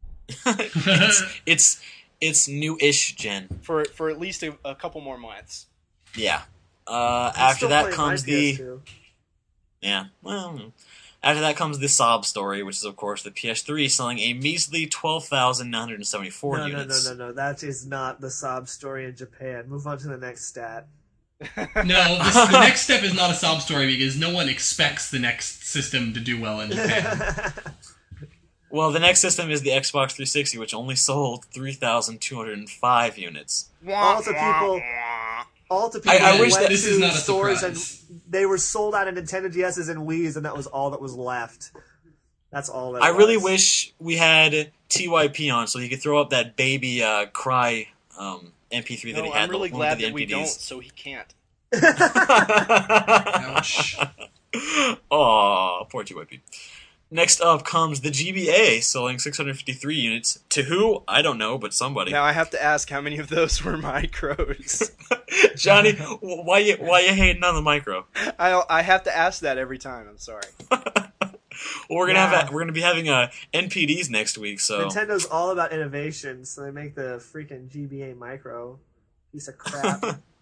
it's, it's it's new-ish gen. For for at least a, a couple more months. Yeah. Uh, I'm after still that playing comes my the P S two. yeah. Well, after that comes the sob story, which is of course the P S three selling a measly twelve thousand nine hundred seventy-four No, no, no, units. no, no. That is not the sob story in Japan. Move on to the next stat. No, this, the next step is not a sob story because no one expects the next system to do well in Japan. Well, the next system is the Xbox three sixty, which only sold three thousand two hundred five units. All to people, all to people I- I who wish went that- this to is not a stores surprise. and they were sold out of Nintendo D S's and Wii's, and that was all that was left. That's all that I was. really wish we had T Y P on so he could throw up that baby uh, cry um, M P three that No, he had. I'm really the, glad one that with we the don't, N P Ds. so he can't. Ouch. Aw, poor T Y P. Next up comes the G B A, selling six hundred fifty-three units. To who? I don't know, but somebody. Now I have to ask how many of those were micros. Johnny, wh- why you why you hating on the micro? I I have to ask that every time. I'm sorry. Well, we're gonna Yeah. have a, we're gonna be having uh, N P Ds next week, so Nintendo's all about innovation, so they make the freaking G B A Micro piece of crap.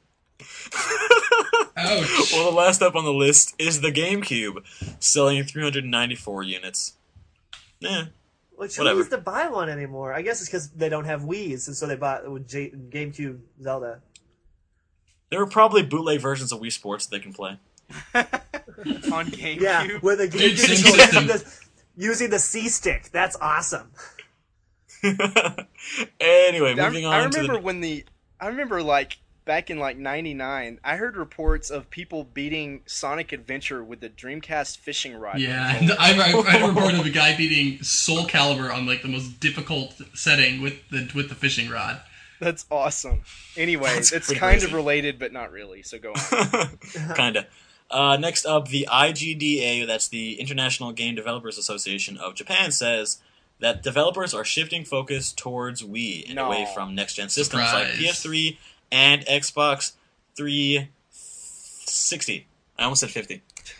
Ouch. well, the last up on the list is the GameCube, selling three hundred ninety-four units. Yeah, Which who Whatever. needs to buy one anymore? I guess it's because they don't have Wii's, and so they bought with J- GameCube Zelda. there are probably bootleg versions of Wii Sports that they can play. On GameCube. Yeah, with a Dude, GameCube same controller system. using the, using the C stick. That's awesome. Anyway, I, moving I on to remember the when the I remember like back in like ninety-nine, I heard reports of people beating Sonic Adventure with the Dreamcast fishing rod. Yeah, and I, I, I read a report of a guy beating Soul Calibur on like the most difficult setting with the with the fishing rod. That's awesome. Anyway, That's it's pretty kind crazy. of related, but not really. So go on. Kinda. Uh, next up, the I G D A, that's the International Game Developers Association of Japan, says that developers are shifting focus towards Wii and No. away from next-gen systems like Surprise. P S three and Xbox three sixty. I almost said fifty.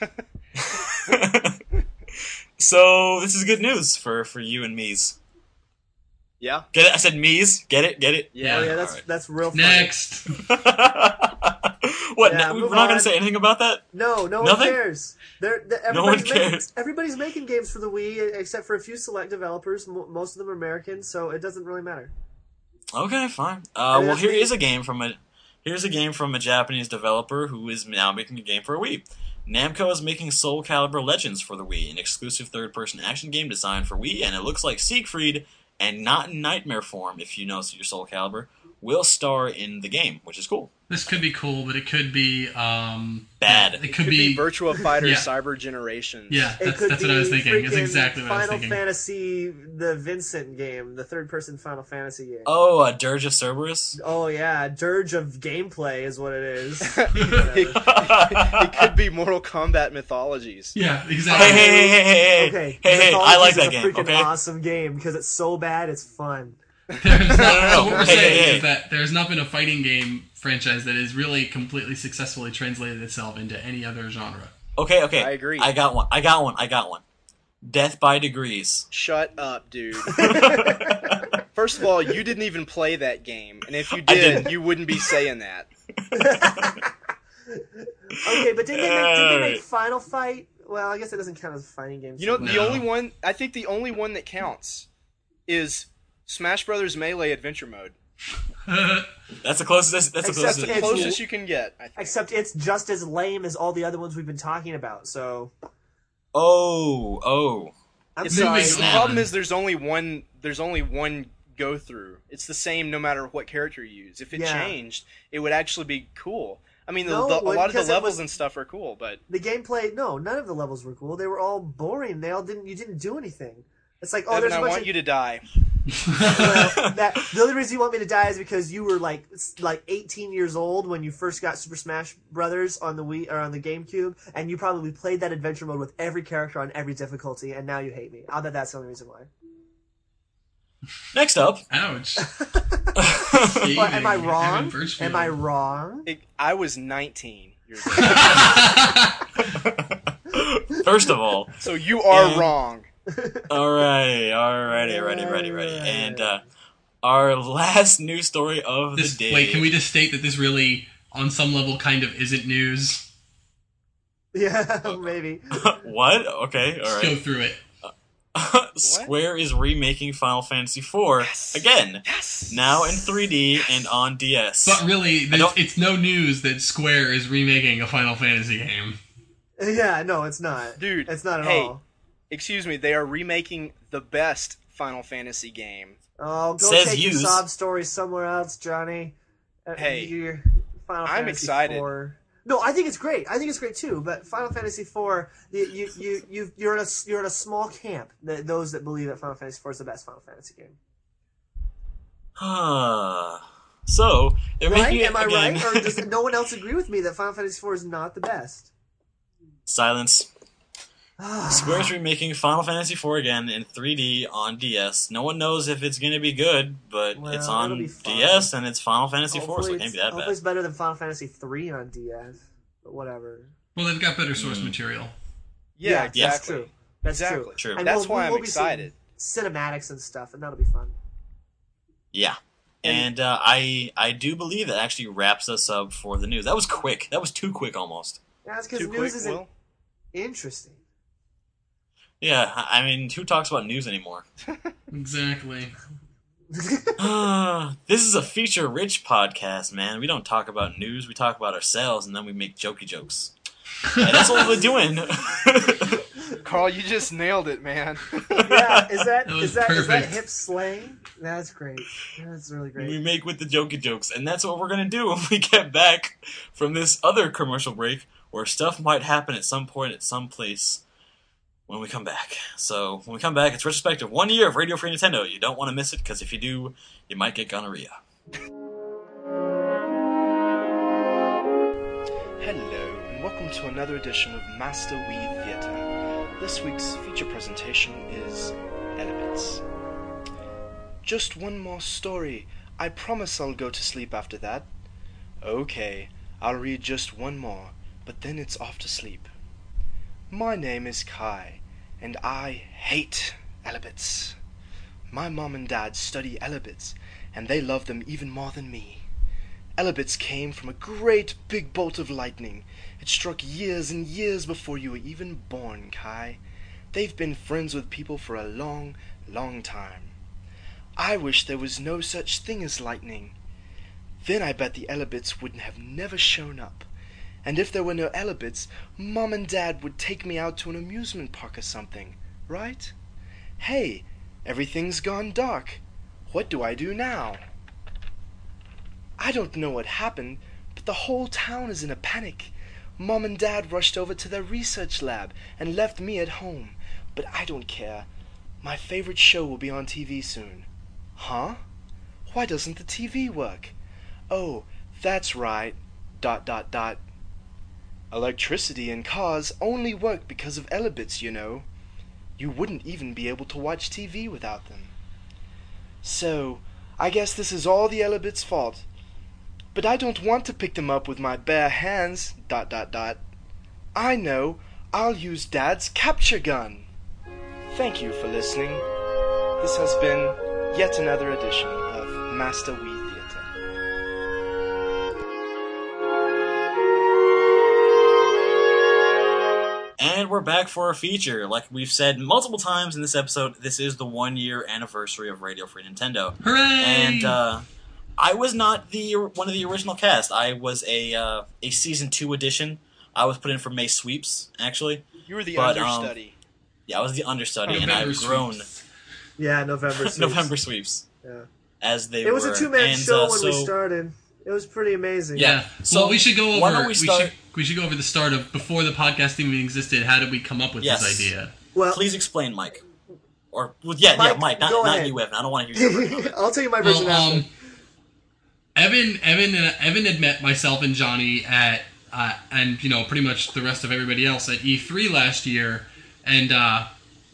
So this is good news for, for you and me's. Yeah. Get it? I said me's. Get it? Get it? Yeah. Oh yeah, that's Alright. that's real funny. Next. What? Yeah, no- we're move not going on. to say anything about that? No, no Nothing? one cares. They're, they're, No one everybody's making, cares. everybody's making games for the Wii, except for a few select developers. Mo- most of them are American, so it doesn't really matter. Okay, fine. Uh, Yeah, well, that's here me. is a game from a here's a game from a Japanese developer who is now making a game for Wii. Namco is making Soul Calibur Legends for the Wii, an exclusive third-person action game designed for Wii, and it looks like Siegfried, and not in nightmare form, if you know your Soul Calibur, will star in the game, which is cool. This could be cool, but it could be um Bad. It It could, could be, be, Virtua Fighter Yeah. Cyber Generations. yeah. It That's, could that's be what I was thinking. It's freaking exactly what I was Final thinking. Fantasy, the Vincent game, the third-person Final Fantasy game. Oh, uh, Dirge of Cerberus? Oh yeah, dirge of gameplay is what it is. it, it could be Mortal Kombat Mythologies. Yeah, Hey, exactly. hey, hey, hey, hey, Okay, hey, hey, I like Mythologies that is a game, freaking okay? awesome game because it's so bad it's fun. There's not, No, no, no. So what we're Hey, saying hey, hey. is that there's not been a fighting game franchise that has really completely successfully translated itself into any other genre. Okay, okay. I agree. I got one. I got one. I got one. Death by Degrees. Shut up, dude. First of all, you didn't even play that game, and if you I did, didn't. you wouldn't be saying that. Okay, but did they make, did they Alright. make Final Fight? Well, I guess it doesn't count as a fighting game. You know, so- the No. only one I think the only one that counts is Smash Brothers Melee Adventure Mode. That's the closest. That's the Except closest. The it's- closest you can get, I think. Except it's just as lame as all the other ones we've been talking about. So Oh, oh. I'm It's sorry. the on. problem is there's only one there's only one go through. It's the same no matter what character you use. If it Yeah. changed, it would actually be cool. I mean, the, No, the, it a wouldn't, lot of the 'cause it levels was- and stuff are cool, but The gameplay, no, none of the levels were cool. They were all boring. They all didn't. You didn't do anything. It's like, oh, Evan, there's a I bunch want of. you to die. Well, that, the only reason you want me to die is because you were like s- like eighteen years old when you first got Super Smash Brothers on the Wii or on the GameCube, and you probably played that adventure mode with every character on every difficulty, and now you hate me. I'll bet that's the only reason why. Next up. Ouch. But am I Evan wrong? Birchfield. Am I wrong? It, I was nineteen years old, First of all, so you are Yeah. wrong. alrighty, alrighty, ready, ready, ready. And uh, our last news story of This, the day. wait, can we just state that this really, on some level, kind of isn't news? Yeah, maybe. What? Okay, Just go alright. through it. Square is remaking Final Fantasy four Yes. again. Yes. Now in three D and on D S. But really, I there's- don't- it's no news that Square is remaking a Final Fantasy game. Yeah, no, it's not, Dude, It's not at hey. all. Excuse me, they are remaking the best Final Fantasy game. Oh, go Says take your yous. sob story somewhere else, Johnny. Uh, Hey, your Final I'm Fantasy excited. four. No, I think it's great. I think it's great too. But Final Fantasy four, you you you you you're in a you're in a small camp. That those that believe that Final Fantasy four is the best Final Fantasy game. Huh. So they're Right? making it Am I again. right? Or does no one else agree with me that Final Fantasy four is not the best? Silence. Square's remaking Final Fantasy four again in three D on D S. No one knows if it's going to be good, but Well, it's it'll on be fine. D S and it's Final Fantasy four, so Hopefully it can't be it's- that hopefully bad. it's better than Final Fantasy three on D S. But whatever. Well, they've got better source Mm. material. Yeah, that's exactly. true. That's Exactly. true. True. And That's we'll- why we'll I'm be seeing excited. Cinematics and stuff, and that'll be fun. Yeah. And uh, I I do believe that actually wraps us up for the news. That was quick. That was too quick almost. Yeah, that's because Too news quick, isn't Will? interesting. Yeah, I I mean, who talks about news anymore? Exactly. This is a feature-rich podcast, man. We don't talk about news. We talk about ourselves, and then we make jokey jokes. And that's what we're doing. Carl, you just nailed it, man. Yeah, is that, That was is that, is that perfect. hip slang? That's great. That's really great. We make with the jokey jokes, and that's what we're gonna do when we get back from this other commercial break, where stuff might happen at some point at some place when we come back. So when we come back, it's retrospective one year of Radio Free Nintendo. You don't want to miss it, because if you do, you might get gonorrhea. Hello, and welcome to another edition of Master Wii Theatre. This week's feature presentation is Elements. Just one more story. I promise I'll go to sleep after that. Okay, I'll read just one more, but then it's off to sleep. My name is Kai, and I hate Elebits. My mom and dad study Elebits, and they love them even more than me. Elebits came from a great big bolt of lightning. It struck years and years before you were even born, Kai. They've been friends with people for a long, long time. I wish there was no such thing as lightning. Then I bet the Elebits wouldn't have never shown up. And if there were no Elebits, Mom and Dad would take me out to an amusement park or something, right? Hey, everything's gone dark. What do I do now? I don't know what happened, but the whole town is in a panic. Mom and Dad rushed over to their research lab and left me at home. But I don't care. My favorite show will be on T V soon. Huh? Why doesn't the T V work? Oh, that's right. Dot dot dot. Electricity and cars only work because of Elebits, you know. You wouldn't even be able to watch T V without them. So, I guess this is all the Elebits' fault. But I don't want to pick them up with my bare hands. Dot dot dot. I know. I'll use Dad's capture gun. Thank you for listening. This has been yet another edition of Master Wii Theatre. And we're back for a feature. Like we've said multiple times in this episode, this is the one-year anniversary of Radio Free Nintendo. Hooray! And uh, I was not the one of the original cast. I was a uh, a season two edition. I was put in for May Sweeps, actually. You were the But, um, understudy. Yeah, I was the understudy, and November I've grown sweeps. Yeah, November. Sweeps. November Sweeps Yeah. as they It was were. a two-man And, show uh, when so, we started. It was pretty amazing. Yeah. So, well, we should go over. why don't we we, start- should we should go over the start of before the podcast even existed. How did we come up with Yes. this idea? Well, Please explain, Mike. Or well, yeah, Mike, yeah, Mike, not, go not ahead. you, Evan. I don't want to hear your version of it. I'll tell you my version Well, after. um, Evan, Evan, and Evan had met myself and Johnny at, uh, and you know, pretty much the rest of everybody else at E three last year, and uh,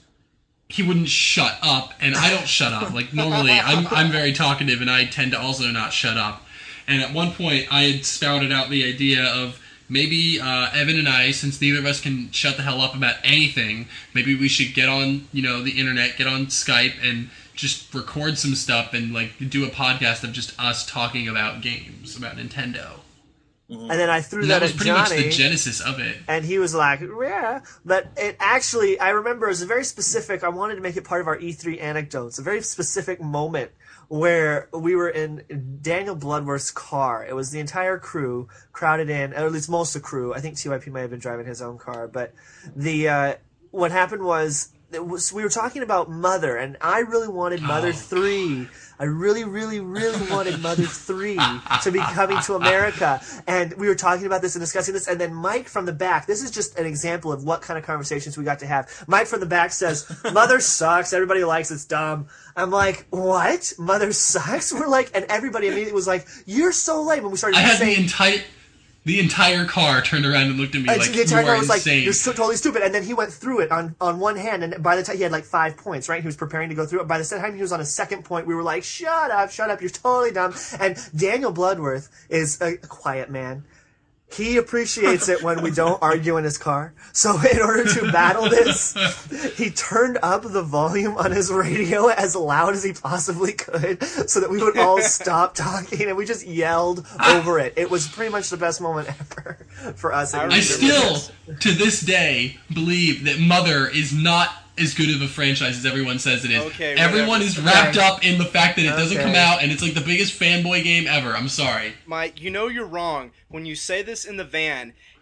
he wouldn't shut up, and I don't shut up. Like normally, I'm I'm very talkative, and I tend to also not shut up. And at one point, I had spouted out the idea of maybe uh, Evan and I, since neither of us can shut the hell up about anything, maybe we should get on, you know, the internet, get on Skype, and just record some stuff and like do a podcast of just us talking about games, about Nintendo. And then I threw And that, that was at pretty Johnny. much the genesis of it. And he was like, yeah. But it actually, I remember it was a very specific, I wanted to make it part of our E three anecdotes, a very specific moment where we were in Daniel Bloodworth's car. It was the entire crew crowded in, or at least most of the crew. I think T Y P might have been driving his own car. But the uh, what happened was, it was we were talking about Mother, and I really wanted Mother Oh. three. I really, really, really wanted Mother three to be coming to America. And we were talking about this and discussing this. And then Mike from the back, this is just an example of what kind of conversations we got to have. Mike from the back says, Mother sucks. Everybody likes it's dumb. I'm like, what? Mother sucks? We're like, and everybody immediately was like, you're so lame. When we started I had saying, the entire the entire car turned around and looked at me and like, the entire you guy are was like, insane. "You're so totally stupid." And then he went through it on, on one hand, and by the time he had like five points, right? He was preparing to go through it. By the time he was on a second point, we were like, "Shut up, shut up! You're totally dumb." And Daniel Bloodworth is a quiet man. He appreciates it when we don't argue in his car. So in order to battle this, he turned up the volume on his radio as loud as he possibly could so that we would all stop talking, and we just yelled over it. It was pretty much the best moment ever for us. I I remember still, this. to this day, believe that Mother is not as good of a franchise as everyone says it is. Okay, Everyone whatever. is wrapped Okay. up in the fact that it doesn't Okay. come out, and it's like the biggest fanboy game ever. I'm sorry. Mike, you know you're wrong when you say this in the van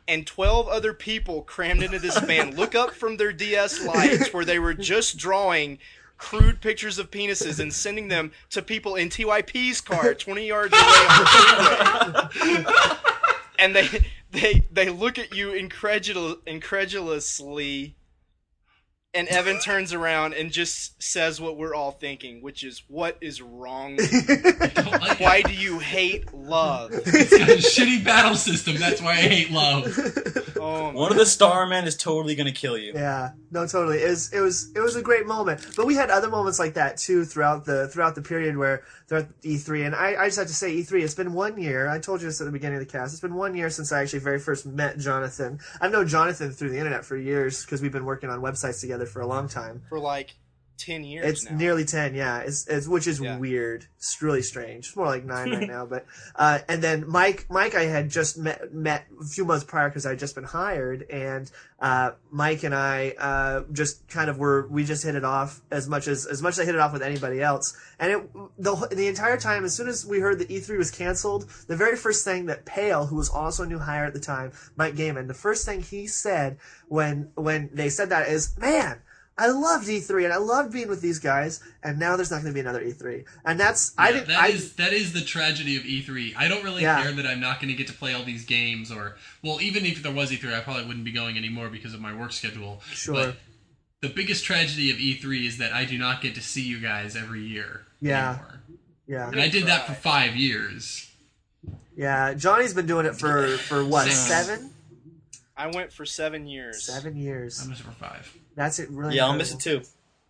and twelve other people crammed into this van look up from their D S lights where they were just drawing crude pictures of penises and sending them to people in T Y P's car twenty yards away on the freeway. And they they they look at you incredul- incredulously, and Evan turns around and just says what we're all thinking, which is, what is wrong with you? I don't like Why it. do you hate love? It's got a shitty battle system. That's why I hate love. Oh, One of the Starmen is totally gonna kill you. Yeah, no, totally. It was it was it was a great moment, but we had other moments like that too throughout the throughout the period where throughout E three. And I, I just have to say, E three. It's been one year. I told you this at the beginning of the cast. It's been one year since I actually very first met Jonathan. I've known Jonathan through the internet for years because we've been working on websites together for a long time. for like ten years It's now. nearly ten, yeah. It's, it's which is Yeah. weird. It's really strange. It's more like nine right now. But uh, and then Mike, Mike, I had just met met a few months prior because I had just been hired, and uh, Mike and I uh, just kind of were we just hit it off as much as as much as I hit it off with anybody else. And it the the entire time, as soon as we heard that E three was canceled, the very first thing that Pale, who was also a new hire at the time, Mike Gaiman, the first thing he said when when they said that is, "Man, I loved E three and I loved being with these guys, and now there's not going to be another E three." And that's I Yeah, didn't. that I, is that is the tragedy of E three. I don't really Yeah. care that I'm not going to get to play all these games, or well, even if there was E three, I probably wouldn't be going anymore because of my work schedule. Sure. But the biggest tragedy of E three is that I do not get to see you guys every year Yeah. anymore. yeah, And I did that for five years. yeah. Johnny's been doing it for for what Six. seven, I went for seven years. seven years. I missed it for five. That's it. Really. Yeah, I'll miss it too.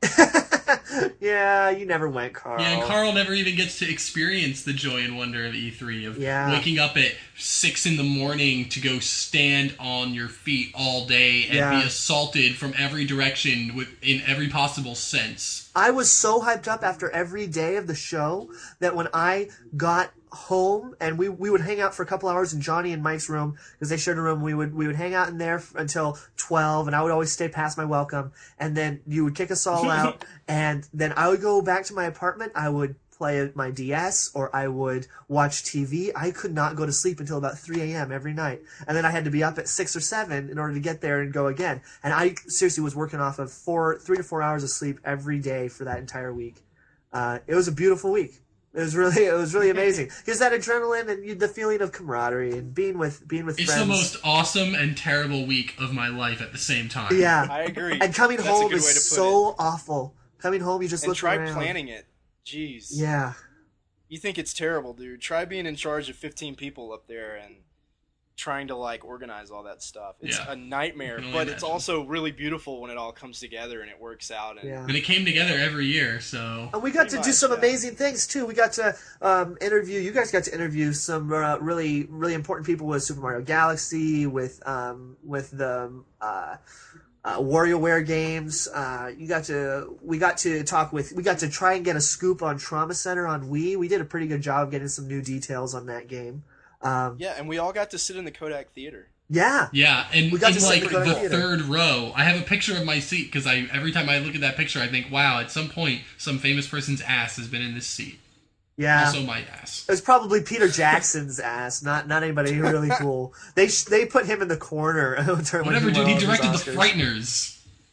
Yeah, you never went, Carl. Yeah, and Carl never even gets to experience the joy and wonder of E three, of Yeah. waking up at six in the morning to go stand on your feet all day and Yeah. be assaulted from every direction with in every possible sense. I was so hyped up after every day of the show that when I got home and we, we would hang out for a couple hours in Johnny and Mike's room because they shared a room. We would we would hang out in there f- until twelve, and I would always stay past my welcome. And then you would kick us all out, and then I would go back to my apartment. I would play my D S or I would watch T V. I could not go to sleep until about three a.m. every night, and then I had to be up at six or seven in order to get there and go again. And I seriously was working off of four, three to four hours of sleep every day for that entire week. Uh, it was a beautiful week. It was really, it was really amazing because that adrenaline and you, the feeling of camaraderie and being with, being with It's friends. the most awesome and terrible week of my life at the same time. Yeah, I agree. and coming That's a home good is way to put so awful. Coming home, you just And look try around. planning it. Jeez. Yeah, You think it's terrible, dude. Try being in charge of fifteen people up there and trying to, like, organize all that stuff. It's Yeah. a nightmare, I can only but it's imagine. also really beautiful when it all comes together and it works out. And yeah. And it came together every year, so And we got Pretty to do much, some yeah. amazing things too. We got to um, interview. You guys got to interview some uh, really, really important people with Super Mario Galaxy, with um, with the uh, uh, WarioWare games. Uh, you got to. We got to talk with. We got to try and get a scoop on Trauma Center on Wii. We did a pretty good job getting some new details on that game. Um, yeah, and we all got to sit in the Kodak Theater. yeah, yeah. And We got in to sit like in the the theater. third row, I have a picture of my seat because I every time I look at that picture, I think, wow, at some point, some famous person's ass has been in this seat. yeah. Also, my ass. It was probably Peter Jackson's ass, not not anybody really cool. They sh- they put him in the corner. during when Whatever, he dude. won He all of his directed The Oscars.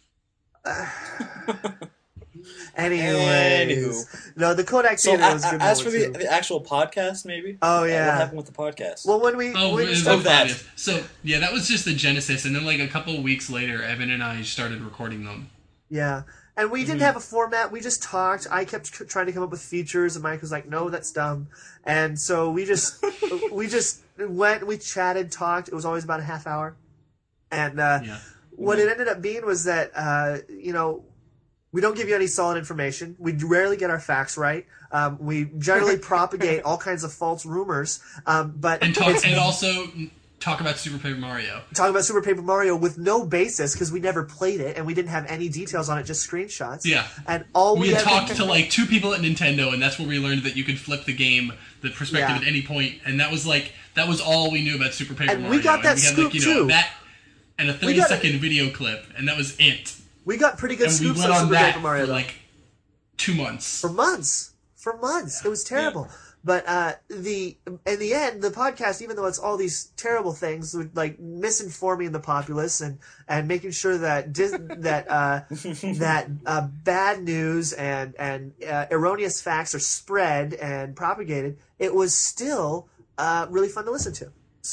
Frighteners. Anyways, no, the Kodak So, Theater a- was a good as for moment, the, too. the actual podcast, maybe. Oh, Uh, yeah. what happened with the podcast? Well, when we Oh, when it we was started, Of that. obvious. So yeah, that was just the genesis, and then like a couple of weeks later, Evan and I started recording them. yeah, and we didn't have a format. We just talked. I kept tr- trying to come up with features, and Mike was like, "No, that's dumb." And so we just we just went. We chatted, talked. It was always about a half hour, and uh, Yeah. what it ended up being was that uh, you know. We don't give you any solid information. We rarely get our facts right. Um, we generally propagate all kinds of false rumors. Um, but And it's- talk and also talk about Super Paper Mario. talking about Super Paper Mario with no basis because we never played it and we didn't have any details on it, just screenshots. Yeah. And all we, We had ever- talked to like two people at Nintendo, and that's where we learned that you could flip the game, the perspective Yeah. at any point, and that was like that was all we knew about Super Paper And we Mario. got that and we had scoop, like you know too. that and a We thirty got- second video clip, and that was it. we got pretty good And we scoops went on on Super that Paper Mario for though. like two months. for months. For months. It was terrible. But uh, the in the end, the podcast, even though it's all these terrible things, like misinforming the populace and, and making sure that dis- that uh, that uh, bad news and and uh, erroneous facts are spread and propagated, it was still uh, really fun to listen to.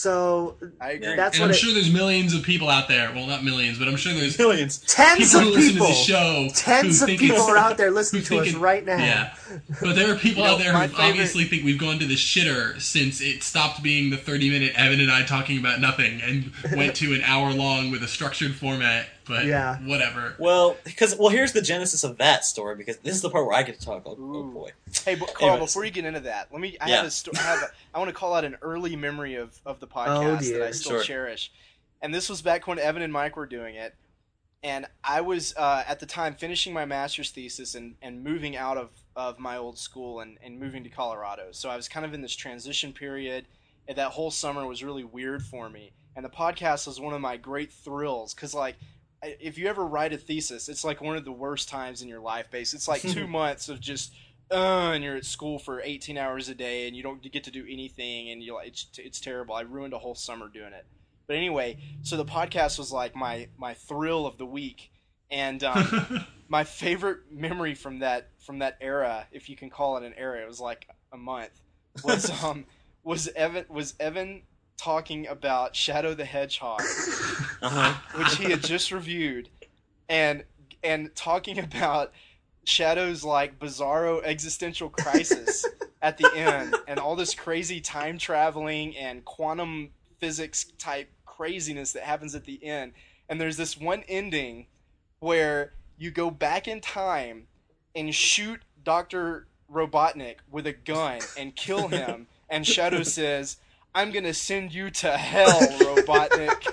So I agree. that's And what I'm it, sure there's millions of people out there. Well, not millions, but I'm sure there's Millions. tens people who of listen people, to the show. tens who of think people it's- are out there who listening to think us it- right now. Yeah, but there are people You know, out there my who favorite- obviously think we've gone to the shitter since it stopped being the thirty minute Evan and I talking about nothing and went to an hour long with a structured format. But Yeah. whatever. Well, because well, here's the genesis of that story. Because this is the part where I get to talk. Oh, oh Ooh. boy. Hey, but Carl, Anyways. before you get into that, let me. I Yeah. have a sto- I have. A, I want to call out an early memory of, of the podcast dear. that I still Sure. cherish, and this was back when Evan and Mike were doing it, and I was uh, at the time finishing my master's thesis and, and moving out of, of my old school and, and moving to Colorado. So I was kind of in this transition period, and that whole summer was really weird for me. And the podcast was one of my great thrills because, like, if you ever write a thesis, it's like one of the worst times in your life. Basically, it's like two months of just, uh, and you're at school for eighteen hours a day, and you don't get to do anything, and you're like, it's it's terrible. I ruined a whole summer doing it. But anyway, so the podcast was like my my thrill of the week, and um, my favorite memory from that from that era, if you can call it an era, it was like a month, was um was Evan was Evan talking about Shadow the Hedgehog, Uh-huh. which he had just reviewed, and and talking about Shadow's like bizarro existential crisis at the end, and all this crazy time traveling and quantum physics type craziness that happens at the end. And there's this one ending where you go back in time and shoot Doctor Robotnik with a gun and kill him, and Shadow says, "I'm gonna send you to hell, Robotnik."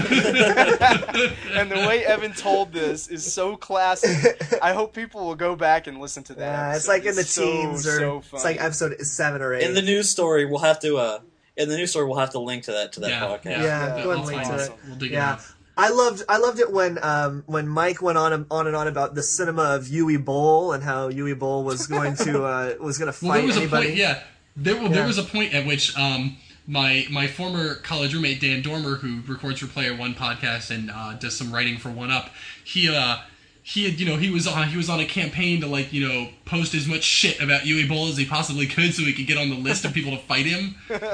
And the way Evan told this is so classic. I hope people will go back and listen to that. Yeah, it's episode. like in the so, teens, or so it's funny. like episode seven or eight. In the news story, we'll have to. Uh, in the news story, we'll have to link to that to that Yeah, podcast. yeah, Yeah, yeah, go I'll and link find to it. it. We'll dig Yeah. it out. I loved I loved it when um when Mike went on on and on about the cinema of Yui Bowl and how Yui Bowl was going to uh was going to Well, fight there was anybody. a point. Yeah, there well, Yeah. there was a point at which um my my former college roommate Dan Dormer, who records for Player One podcast and uh, does some writing for One Up, he uh he had you know he was on he was on a campaign to like you know post as much shit about Yui Bowl as he possibly could so he could get on the list of people to fight him.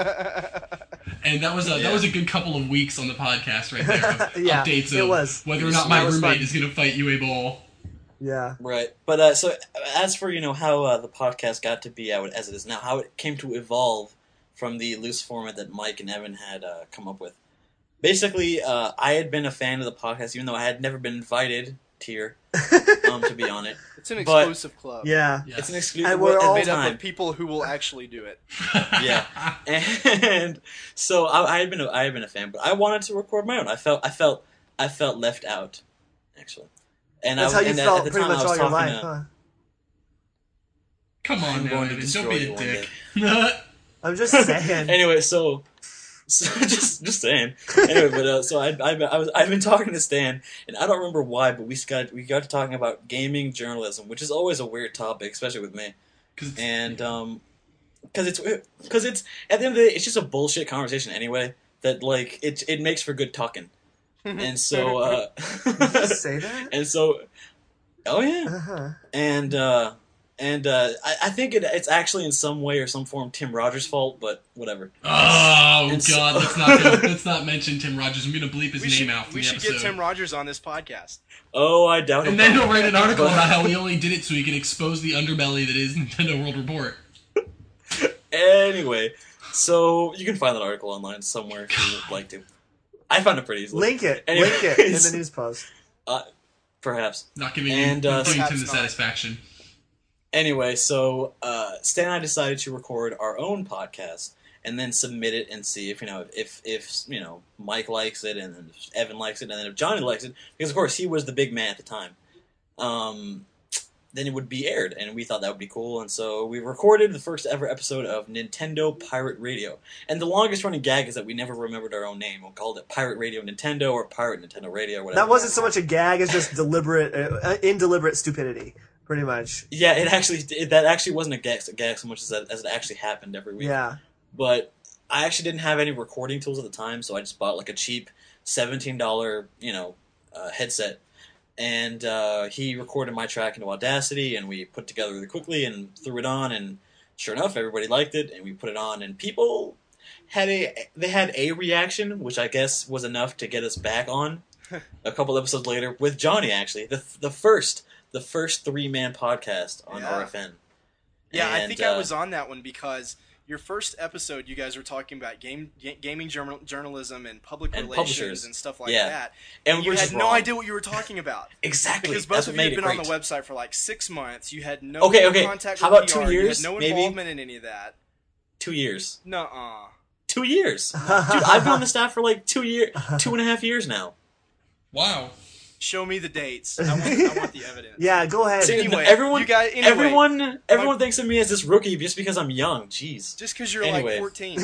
And that was a Yeah. that was a good couple of weeks on the podcast right there. Of Yeah, updates it of was. whether or not my That was roommate fun. is going to fight Yui Bowl. Yeah. Right. But uh, so as for you know how uh, the podcast got to be out as it is now, how it came to evolve from the loose format that Mike and Evan had uh, come up with. Basically, uh, I had been a fan of the podcast, even though I had never been invited here um, to be on it. It's an but- exclusive club. Yeah. Yeah. It's an exclusive And we're at all the Made up time. of people who will actually do it. Yeah, and so I, I had been a, I had been a fan, but I wanted to record my own. I felt I felt I felt left out, actually. And That's I, how you and at- felt at the pretty time I much was all your talking life, to- huh? Come on I'm now, going to Evan. destroy Don't be you a one dick. I'm just saying. Anyway, so, so just just saying. Anyway, but uh, so I I I was I've been talking to Stan, and I don't remember why, but we got we got to talking about gaming journalism, which is always a weird topic, especially with me, 'Cause it's- and um, because it's because it's at the end of the day, it's just a bullshit conversation anyway. That like it it makes for good talking, and so uh, Just say that? and so, oh yeah. Uh-huh. And uh, and uh, I, I think it, it's actually in some way or some form Tim Rogers' fault, but whatever. Oh And so- God! Let's not go, let's not mention Tim Rogers. I'm gonna bleep his We name should, out from we the should episode. get Tim Rogers on this podcast. Oh, I doubt it. and then he'll write an article But- about how he only did it so he could expose the underbelly that is Nintendo World Report. Anyway, so you can find that article online somewhere if you would like to. I found it pretty easily. Link it. Anyways. Link it in the news post. Uh, perhaps. Not giving, And, you, uh, not giving Tim Perhaps the not. satisfaction. Anyway, so uh, Stan and I decided to record our own podcast and then submit it and see if you know if if you know Mike likes it and then if Evan likes it and then if Johnny likes it, because of course he was the big man at the time. Um, then it would be aired, and we thought that would be cool, and so we recorded the first ever episode of Nintendo Pirate Radio. And the longest running gag is that we never remembered our own name. We called it Pirate Radio Nintendo or Pirate Nintendo Radio or whatever. That wasn't so much a gag as just deliberate, uh, indeliberate stupidity. pretty much. Yeah, it actually it, that actually wasn't a gag, a gag so much as, that, as it actually happened every week. Yeah. But I actually didn't have any recording tools at the time, so I just bought like a cheap seventeen dollars, you know, uh, headset. And uh, he recorded my track into Audacity, and we put it together really quickly and threw it on. And sure enough, everybody liked it, and we put it on. And people had a they had a reaction, which I guess was enough to get us back on a couple episodes later with Johnny. Actually, the the first the first three man podcast on Yeah. R F N. Yeah, I And, think uh, I was on that one because your first episode, you guys were talking about game, ga- gaming journal, journalism and public And relations publishers. and stuff like Yeah. that. And And we're you just had no wrong. idea what you were talking about. Exactly. Because That's both of what you made had it been on the great. website for like six months. You had no Okay, okay. contact How with about two P R. years, You had no maybe? involvement in any of that. Two years. Nuh-uh. Two years. Dude, I've been on the staff for like two year, two and a half years now. Wow. Show me the dates. I want, I want the evidence. Yeah, go ahead. See, Anyway, everyone, you guys- anyway, everyone, everyone my- thinks of me as this rookie just because I'm young. Jeez. Just because you're Anyway. like fourteen.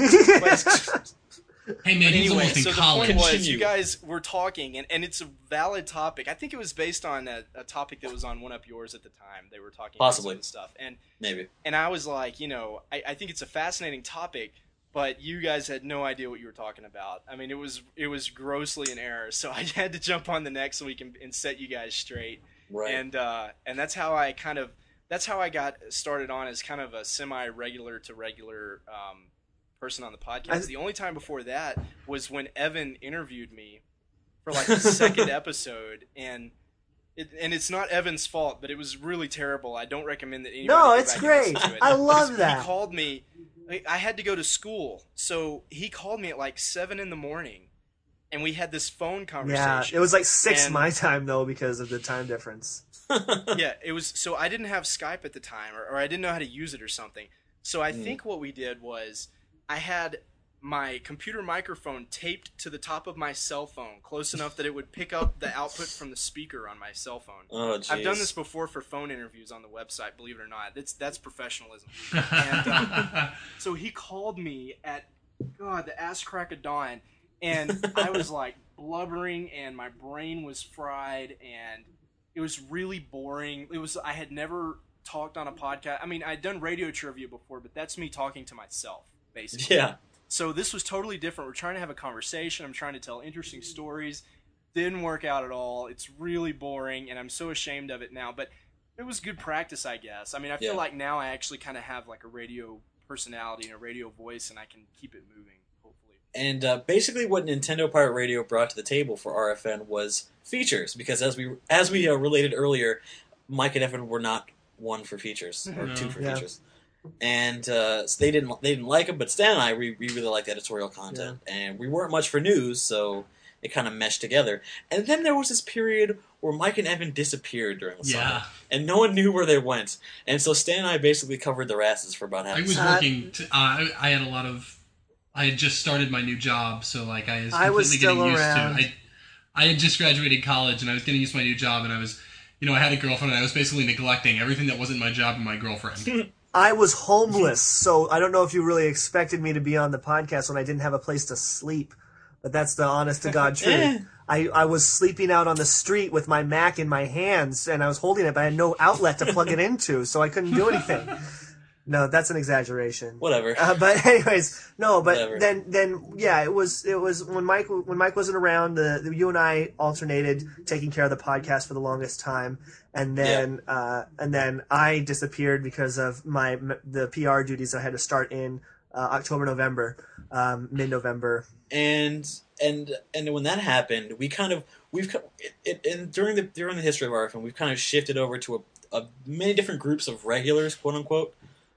But, Hey man, he's anyway, almost in so the college. point was, Continue. you guys were talking, and, and it's a valid topic. I think it was based on a, a topic that was on One Up Yours at the time. They were talking Possibly. about some of the stuff, and Maybe. and I was like, you know, I, I think it's a fascinating topic, but you guys had no idea what you were talking about. I mean, it was it was grossly in error. So I had to jump on the next week and, and set you guys straight. Right. And uh, and that's how I kind of that's how I got started on as kind of a semi-regular to regular um, person on the podcast. I- the only time before that was when Evan interviewed me for like the second episode, and it, and it's not Evan's fault, but it was really terrible. I don't recommend that anybody No, go it's back and great. listen to it. I love Because that. He called me. I- I had to go to school, so he called me at like seven in the morning, and we had this phone Yeah, conversation. it was like six And- my time though because of the time difference. Yeah, it was. So I didn't have Skype at the time, or, or I didn't know how to use it or something. So I think what we did was I had my computer microphone taped to the top of my cell phone, close enough that it would pick up the output from the speaker on my cell phone. Oh, jeez. I've done this before for phone interviews on the website, believe it or not. That's that's professionalism. And, um, so he called me at, God, the ass crack of dawn, and I was like blubbering, and my brain was fried, and it was really boring. It was I had never talked on a podcast. I mean, I'd done radio trivia before, but that's me talking to myself, basically. Yeah. So this was totally different. We're trying to have a conversation. I'm trying to tell interesting stories. Didn't work out at all. It's really boring, and I'm so ashamed of it now. But it was good practice, I guess. I mean, I feel Yeah. like now I actually kind of have like a radio personality and a radio voice, and I can keep it moving, hopefully. And uh, basically, what Nintendo Pirate Radio brought to the table for R F N was features, because as we as we uh, related earlier, Mike and Evan were not one for features or No. two for Yeah. features, and uh, so they didn't they didn't like them. But Stan and I we, we really liked editorial content, and we weren't much for news, so it kind of meshed together. And then there was this period where Mike and Evan disappeared during the Yeah. summer, and no one knew where they went. And so Stan and I basically covered their asses for about half. I the was summer. Uh, working. T- uh, I, I had a lot of. I had just started my new job, so like I was completely I was still getting used around. to. I, I had just graduated college, and I was getting used to my new job, and I was, you know, I had a girlfriend, and I was basically neglecting everything that wasn't my job and my girlfriend. I was homeless, so I don't know if you really expected me to be on the podcast when I didn't have a place to sleep. But that's the honest to God truth. I, I was sleeping out on the street with my Mac in my hands, and I was holding it, but I had no outlet to plug it into, so I couldn't do anything. No, that's an exaggeration. Whatever. Uh, but anyways, no. But Whatever. then, then yeah, it was it was when Mike when Mike wasn't around. The, the you and I alternated taking care of the podcast for the longest time, and then uh, and then I disappeared because of my the P R duties I had to start in uh, October, November, um, mid November. and and and when that happened, we kind of we've co- it, it, and during the during the history of R F N, we've kind of shifted over to a, a many different groups of regulars, quote unquote.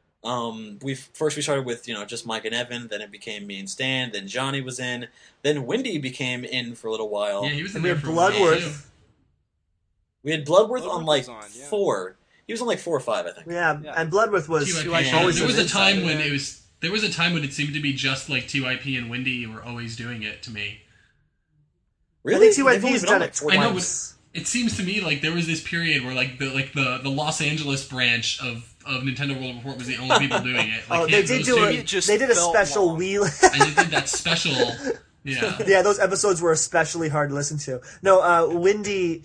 Um, we first we started with you know just Mike and Evan, then it became me and Stan, then Johnny was in, then Wendy became in for a little while. Yeah, he was in And we there had for a while, too. Bloodworth. We had Bloodworth, Bloodworth on like was on, yeah. four. He was on like four or five, I think. Yeah, Yeah. and Bloodworth was T Y P. like Yeah, always there was an a time insider. when it was. There was a time when it seemed to be just like T Y P and Wendy were always doing it to me. Really? I think T Y They've only P's been done on, like, it four I know, twice. It seems to me like there was this period where like the like the, the Los Angeles branch of, of Nintendo World Report was the only people doing it. Like, Oh, they Hit did Goes do to- it it. just They did a felt special long. wheel. and they did that special Yeah. Yeah, those episodes were especially hard to listen to. No, uh, Windy,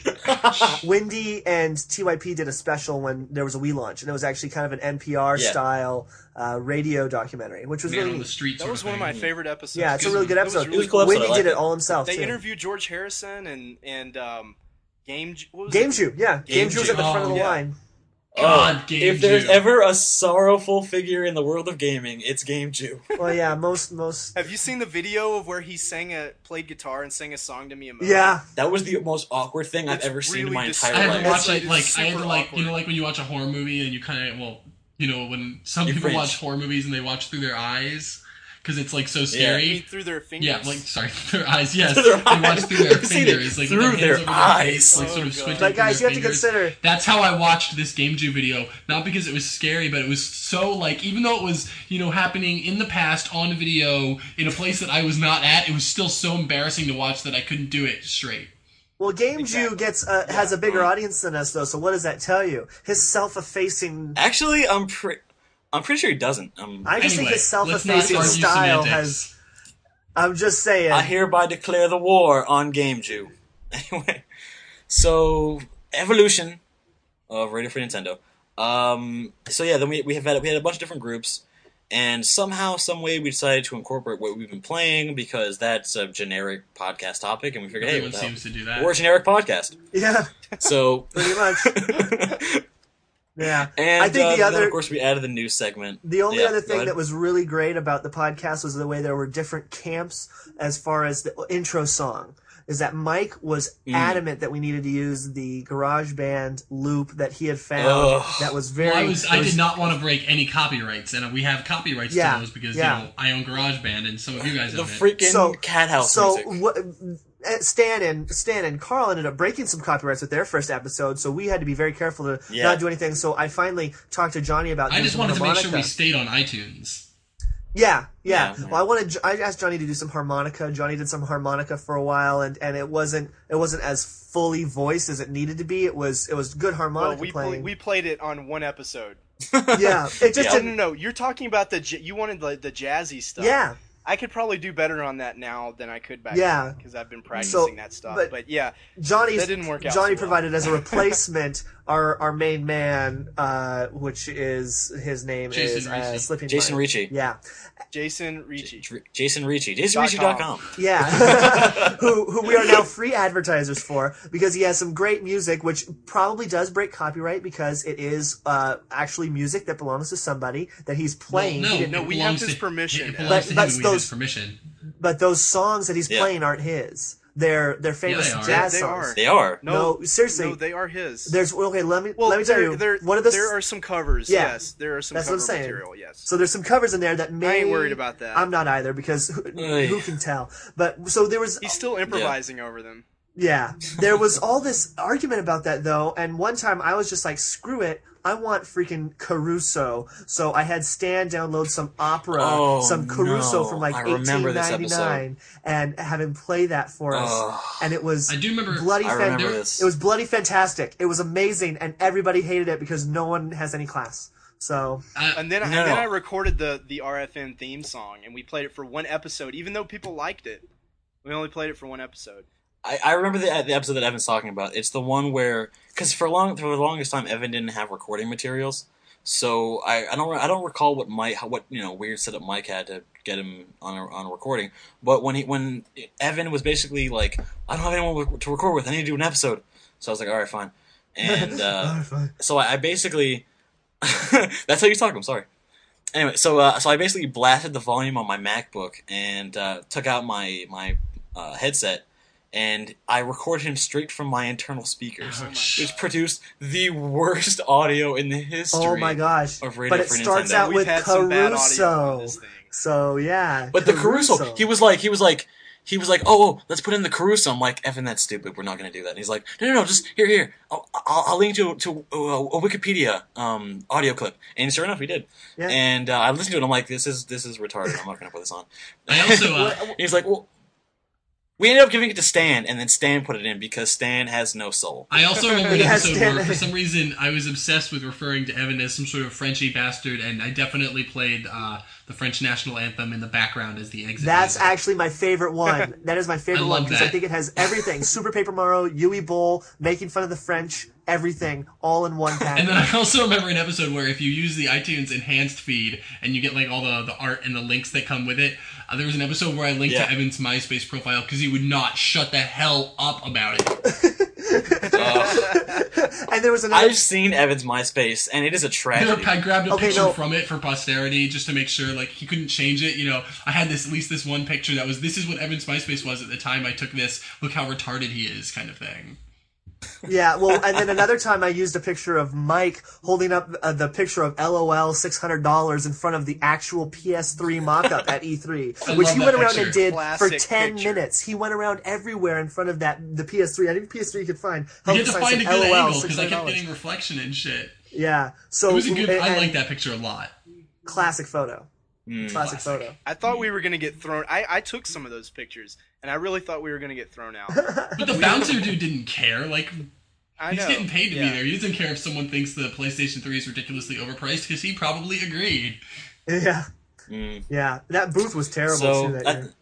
Windy and T Y P did a special when there was a Wii launch, and it was actually kind of an N P R Yeah. style uh, radio documentary, which was Man really on the neat. street. That sort was one of thing. my favorite episodes. Yeah, it's a Good really one. good That was episode. really It was cool episode. Windy I did liked it it. all himself They too. interviewed George Harrison and and um, Game Ju- what was Game it? Jew, yeah, Game, Game Jew was at the Jew. front of the Oh, yeah. line. God, Game if there's Jew. ever a sorrowful figure in the world of gaming, it's Game Jew. Well, yeah, most most. Have you seen the video of where he sang a played guitar and sang a song to Miyamoto? Yeah, That was the most awkward thing I've It's ever seen in really my dis- entire I had life. to watch It's like, like super I had to like awkward. you know like when you watch a horror movie and you kind of well you know when some You people cringe. watch horror movies and they watch through their eyes because it's like so I scary. mean, through their fingers. Yeah, like sorry, their eyes. Yes, Through their they watch eyes. through their I've seen it. fingers, like Through with their, their hands over eyes. face, like sort Oh, of God. switching. but guys, through you have their to fingers. consider. That's how I watched this Game Jew video. Not because it was scary, but it was so like even though it was you know happening in the past on video in a place that I was not at, it was still so embarrassing to watch that I couldn't do it straight. Well, Game Exactly. Jew gets uh, has a bigger audience than us, though. So what does that tell you? His self-effacing. Actually, I'm pretty. I'm pretty sure he doesn't. Um, I just think Anyway, his let's not self-effacing argue style semantics. has. I'm just saying. I hereby declare the war on Game Jew. Anyway, so evolution of Radio Free Nintendo. Um, so yeah, then we we have had we had a bunch of different groups, and somehow, some way, we decided to incorporate what we've been playing because that's a generic podcast topic, and we figured, hey, Everyone what the hell? seems to do that. We're a generic podcast, Yeah, so pretty much. Yeah, and I think uh, the then, other. of course, we added the news segment. The only Yeah, other go thing ahead. that was really great about the podcast was the way there were different camps as far as the intro song. Is that Mike was Mm. adamant that we needed to use the GarageBand loop that he had found Ugh. that was very. Well, I was it I was- did not want to break any copyrights, and we have copyrights Yeah, to those because yeah. you know I own GarageBand, and some of you guys the own it. freaking So- cat house So music. what? Stan and Stan and Carl ended up breaking some copyrights with their first episode, so we had to be very careful to Yeah. not do anything. So I finally talked to Johnny about. I doing just some wanted to make sure we harmonica. stayed on iTunes. Yeah, yeah. Yeah. Well, I wanted. I asked Johnny to do some harmonica. Johnny did some harmonica for a while, and, and it wasn't it wasn't as fully voiced as it needed to be. It was it was good Well, harmonica we pl- playing. we played it on one episode. yeah, it just Yeah. No, didn't. no, no. You're talking about the j- you wanted the, the jazzy stuff. Yeah, I could probably do better on that now than I could back Yeah. then because I've been practicing that stuff. but- But, yeah, Johnny's That didn't work out Johnny so well. provided as a replacement our our main man, uh, which is his name Jason is uh, Ricci. slipping. Jason mind. Ricci. Yeah, Jason Ricci. Jason Ricci. Jason Ricci dot com. yeah. who who we are now free advertisers for because he has some great music, which probably does break copyright because it is uh, actually music that belongs to somebody that he's playing. Well, He no, didn't- No, it we have belongs his to- permission. It belongs But- to him, but and we have his those- permission. But those songs that he's Yeah. playing aren't his. They're they're famous they are. jazz They songs. are. They are. No, seriously. No, they are his. There's okay. Let me well, let me tell there, you. there, one of the there are some covers. Yeah. Yes, there are some That's what cover I'm saying. material. Yes. So there's some covers in there that may. ain't worried about that. I'm not either because who, Oy. who can tell? But so there was. He's still improvising over them. Yeah, there was all this argument about that though, and one time I was just like, "Screw it, I want freaking Caruso." So I had Stan download some opera, Oh, some Caruso no. from like I remember eighteen this ninety-nine, and have him play that for us. Ugh. And it was I do remember. bloody. I fan- remember this. It was bloody fantastic. It was amazing, and everybody hated it because no one has any class. So I, And then, No, and then no. I recorded the the R F M theme song, and we played it for one episode, even though people liked it. We only played it for one episode. I, I remember the, the episode that Evan's talking about. It's the one where, because for long for the longest time, Evan didn't have recording materials, so I, I don't I don't recall what Mike how- what you know weird setup Mike had to get him on a, on a recording. But when he when Evan was basically like, I don't have anyone to record with, I need to do an episode. So I was like, all right, fine. And uh, so I, I basically that's how you talk. I'm sorry. Anyway, so uh, so I basically blasted the volume on my MacBook and uh, took out my my uh, headset. And I recorded him straight from my internal speakers, Ouch. which produced the worst audio in the history. oh my gosh! of Radio But it Free starts Nintendo. out We've with had some bad audio on Caruso. this thing. So yeah, But the Caruso, he was like, he was like, he was like, oh, oh, let's put in the Caruso. I'm like, Evan, that's stupid. We're not going to do that. And he's like, no, no, no, just here, here. I'll, I'll, I'll link to to a, a Wikipedia um, audio clip. And sure enough, he did. Yeah. And uh, I listened to it. I'm like, this is this is retarded. I'm not going to put this on. I also uh, he's like, well, We ended up giving it to Stan, and then Stan put it in because Stan has no soul. I also remember an Yes, episode Dan. where, for some reason, I was obsessed with referring to Evan as some sort of Frenchy bastard, and I definitely played uh, the French national anthem in the background as the exit. That's music. actually my favorite one. That is my favorite I one love because I that. think it has everything: Super Paper Mario, Yui Bowl, making fun of the French, everything, all in one package. And then I also remember an episode where if you use the iTunes enhanced feed and you get like all the, the art and the links that come with it, uh, there was an episode where I linked Yeah. to Evan's MySpace profile because he would not shut the hell up about it. Uh, And there was another. I've seen Evan's MySpace, and it is a tragedy. I grabbed a Okay, picture no. from it for posterity just to make sure like he couldn't change it. You know, I had this at least this one picture that was this is what Evan's MySpace was at the time I took this. Look how retarded he is, kind of thing. Yeah, well, and then another time I used a picture of Mike holding up uh, the picture of LOL six hundred dollars in front of the actual P S three mock-up at E three, I which love he that went around picture. and did for Classic ten picture. minutes. He went around everywhere in front of that the P S three. I think P S three could find. You help had to sign find a some good LOL angle because I kept six hundred dollars. getting reflection and shit. Yeah, so It was a good. and- I and like that picture a lot. classic photo. Mm. Classic photo. I thought we were gonna get thrown. I, I took some of those pictures, and I really thought we were gonna get thrown out. But the bouncer dude didn't care. Like I he's know. getting paid to yeah. be there. He doesn't care if someone thinks the PlayStation three is ridiculously overpriced because he probably agreed. Yeah, Mm. yeah. That booth was terrible So, too. That uh, year.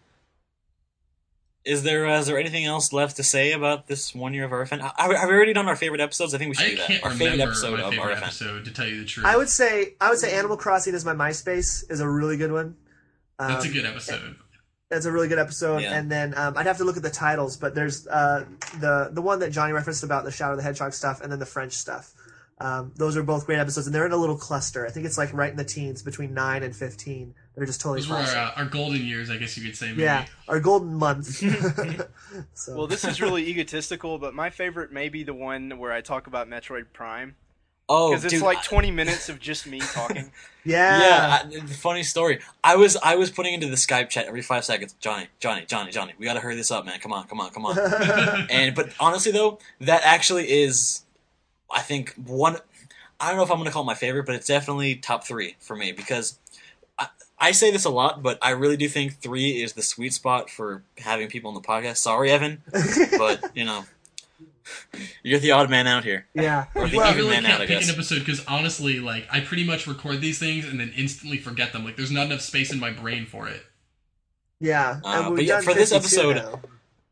is there uh, is there anything else left to say about this one year of R F N? Have we have we already done our favorite episodes? I think we should I do that. can't Our favorite remember episode my of favorite R F N. episode to tell you the truth. I would say I would say Animal Crossing is my MySpace is a really good one. Um, That's a good episode. That's a really good episode, Yeah. and then um, I'd have to look at the titles, but there's uh, the the one that Johnny referenced about the Shadow the Hedgehog stuff, and then the French stuff. Um, those are both great episodes, and they're in a little cluster. I think it's like right in the teens, between nine and fifteen. They're just totally Those were our, classic. uh, our golden years, I guess you could say. Maybe. Yeah, our golden month. so. Well, this is really egotistical, but my favorite may be the one where I talk about Metroid Prime Oh, because it's dude, like I- twenty minutes of just me talking. yeah, Yeah, I, funny story. I was I was putting into the Skype chat every five seconds. Johnny, Johnny, Johnny, Johnny. We gotta hurry this up, man. Come on, come on, come on. and but honestly though, that actually is, I think one. I don't know if I'm gonna call it my favorite, but it's definitely top three for me because I, I say this a lot, but I really do think three is the sweet spot for having people on the podcast. Sorry, Evan, but you know, you're the odd man out here. yeah. Or the I even really man can't out, I pick guess. an episode because honestly, like I pretty much record these things and then instantly forget them. Like there's not enough space in my brain for it. Yeah, Uh, and we've but yeah, done for this fifty-two episode- now.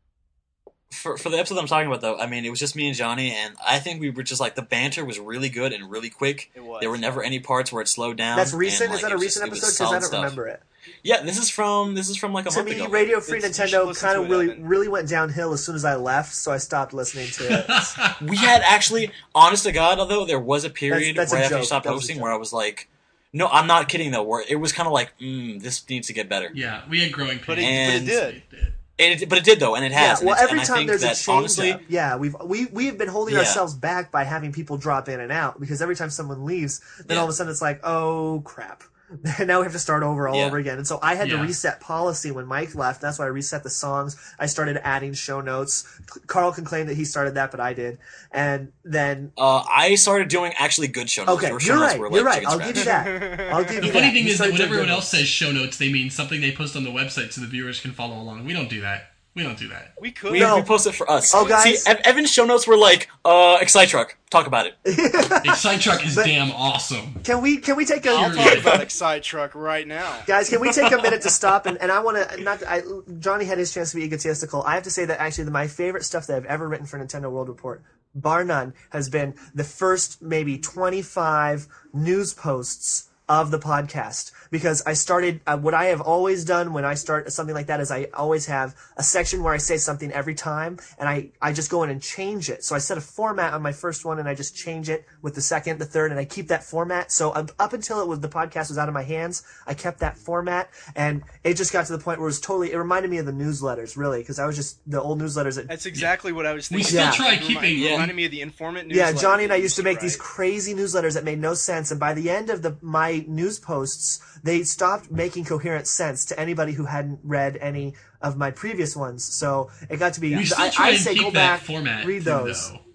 For for the episode I'm talking about though, I mean, it was just me and Johnny, and I think we were just like the banter was really good and really quick. It was. There were never any parts where it slowed down. That's recent. and, Is like, that a it was just- recent it was episode? Because I solid don't stuff. remember it. Yeah, this is from this is from like a To month me, ago. Radio Free It's- you should Nintendo listen kind to of it, really, Evan. really went downhill as soon as I left, so I stopped listening to it. We had actually, honest to God, although there was a period That's- that's a right after you joke. stopped That was a hosting joke. where I was like, no, I'm not kidding though. Where it was kind of like, mm, this needs to get better. Yeah, we had growing pains. But it, And- but it did. It did. And it, but it did though, and it Yeah, has. and well, it's- every and I time think there's a that, change honestly, up, yeah, we've we we've been holding Yeah. ourselves back by having people drop in and out because every time someone leaves, then Yeah. all of a sudden it's like, oh crap. Now we have to start over all Yeah. over again. And so I had to Yeah. reset policy when Mike left. That's why I reset the songs. I started adding show notes. Carl can claim that he started that, but I did. And then uh, I started doing actually good show notes. okay, Your show you're notes right. were, like, You're right. chicken I'll scratch. give you that. I'll give The you funny that. thing You is that started when doing everyone good else ones. says show notes, they mean something they post on the website so the viewers can follow along. We don't do that. We don't do that. We could. We, No. we post it for us. Oh, guys. See, Ev- Evan's show notes were like, uh, Excite Truck. Talk about it. Excite Truck is But- damn awesome. Can we can we take a I'll Period. talk about Excite Truck right now. Guys, can we take a minute to stop? And, and I want to not. I, Johnny had his chance to be egotistical. I have to say that actually, the, my favorite stuff that I've ever written for Nintendo World Report, bar none, has been the first maybe twenty-five news posts of the podcast, because I started uh, what I have always done when I start something like that is I always have a section where I say something every time, and I, I just go in and change it. So I set a format on my first one, and I just change it with the second, the third, and I keep that format. So up, up until it was the podcast was out of my hands, I kept that format, and it just got to the point where it was totally. It reminded me of the newsletters, really, because I was just the old newsletters that. That's exactly what I was We thinking. still Yeah. try It remi- keeping. Yeah. reminded me of the informant news. Yeah, Johnny and I used to make these crazy newsletters that made no sense, and by the end of the my news posts, they stopped making coherent sense to anybody who hadn't read any of my previous ones. So it got to be. We still I, try I and say keep go that back, format. read thing, those. Though.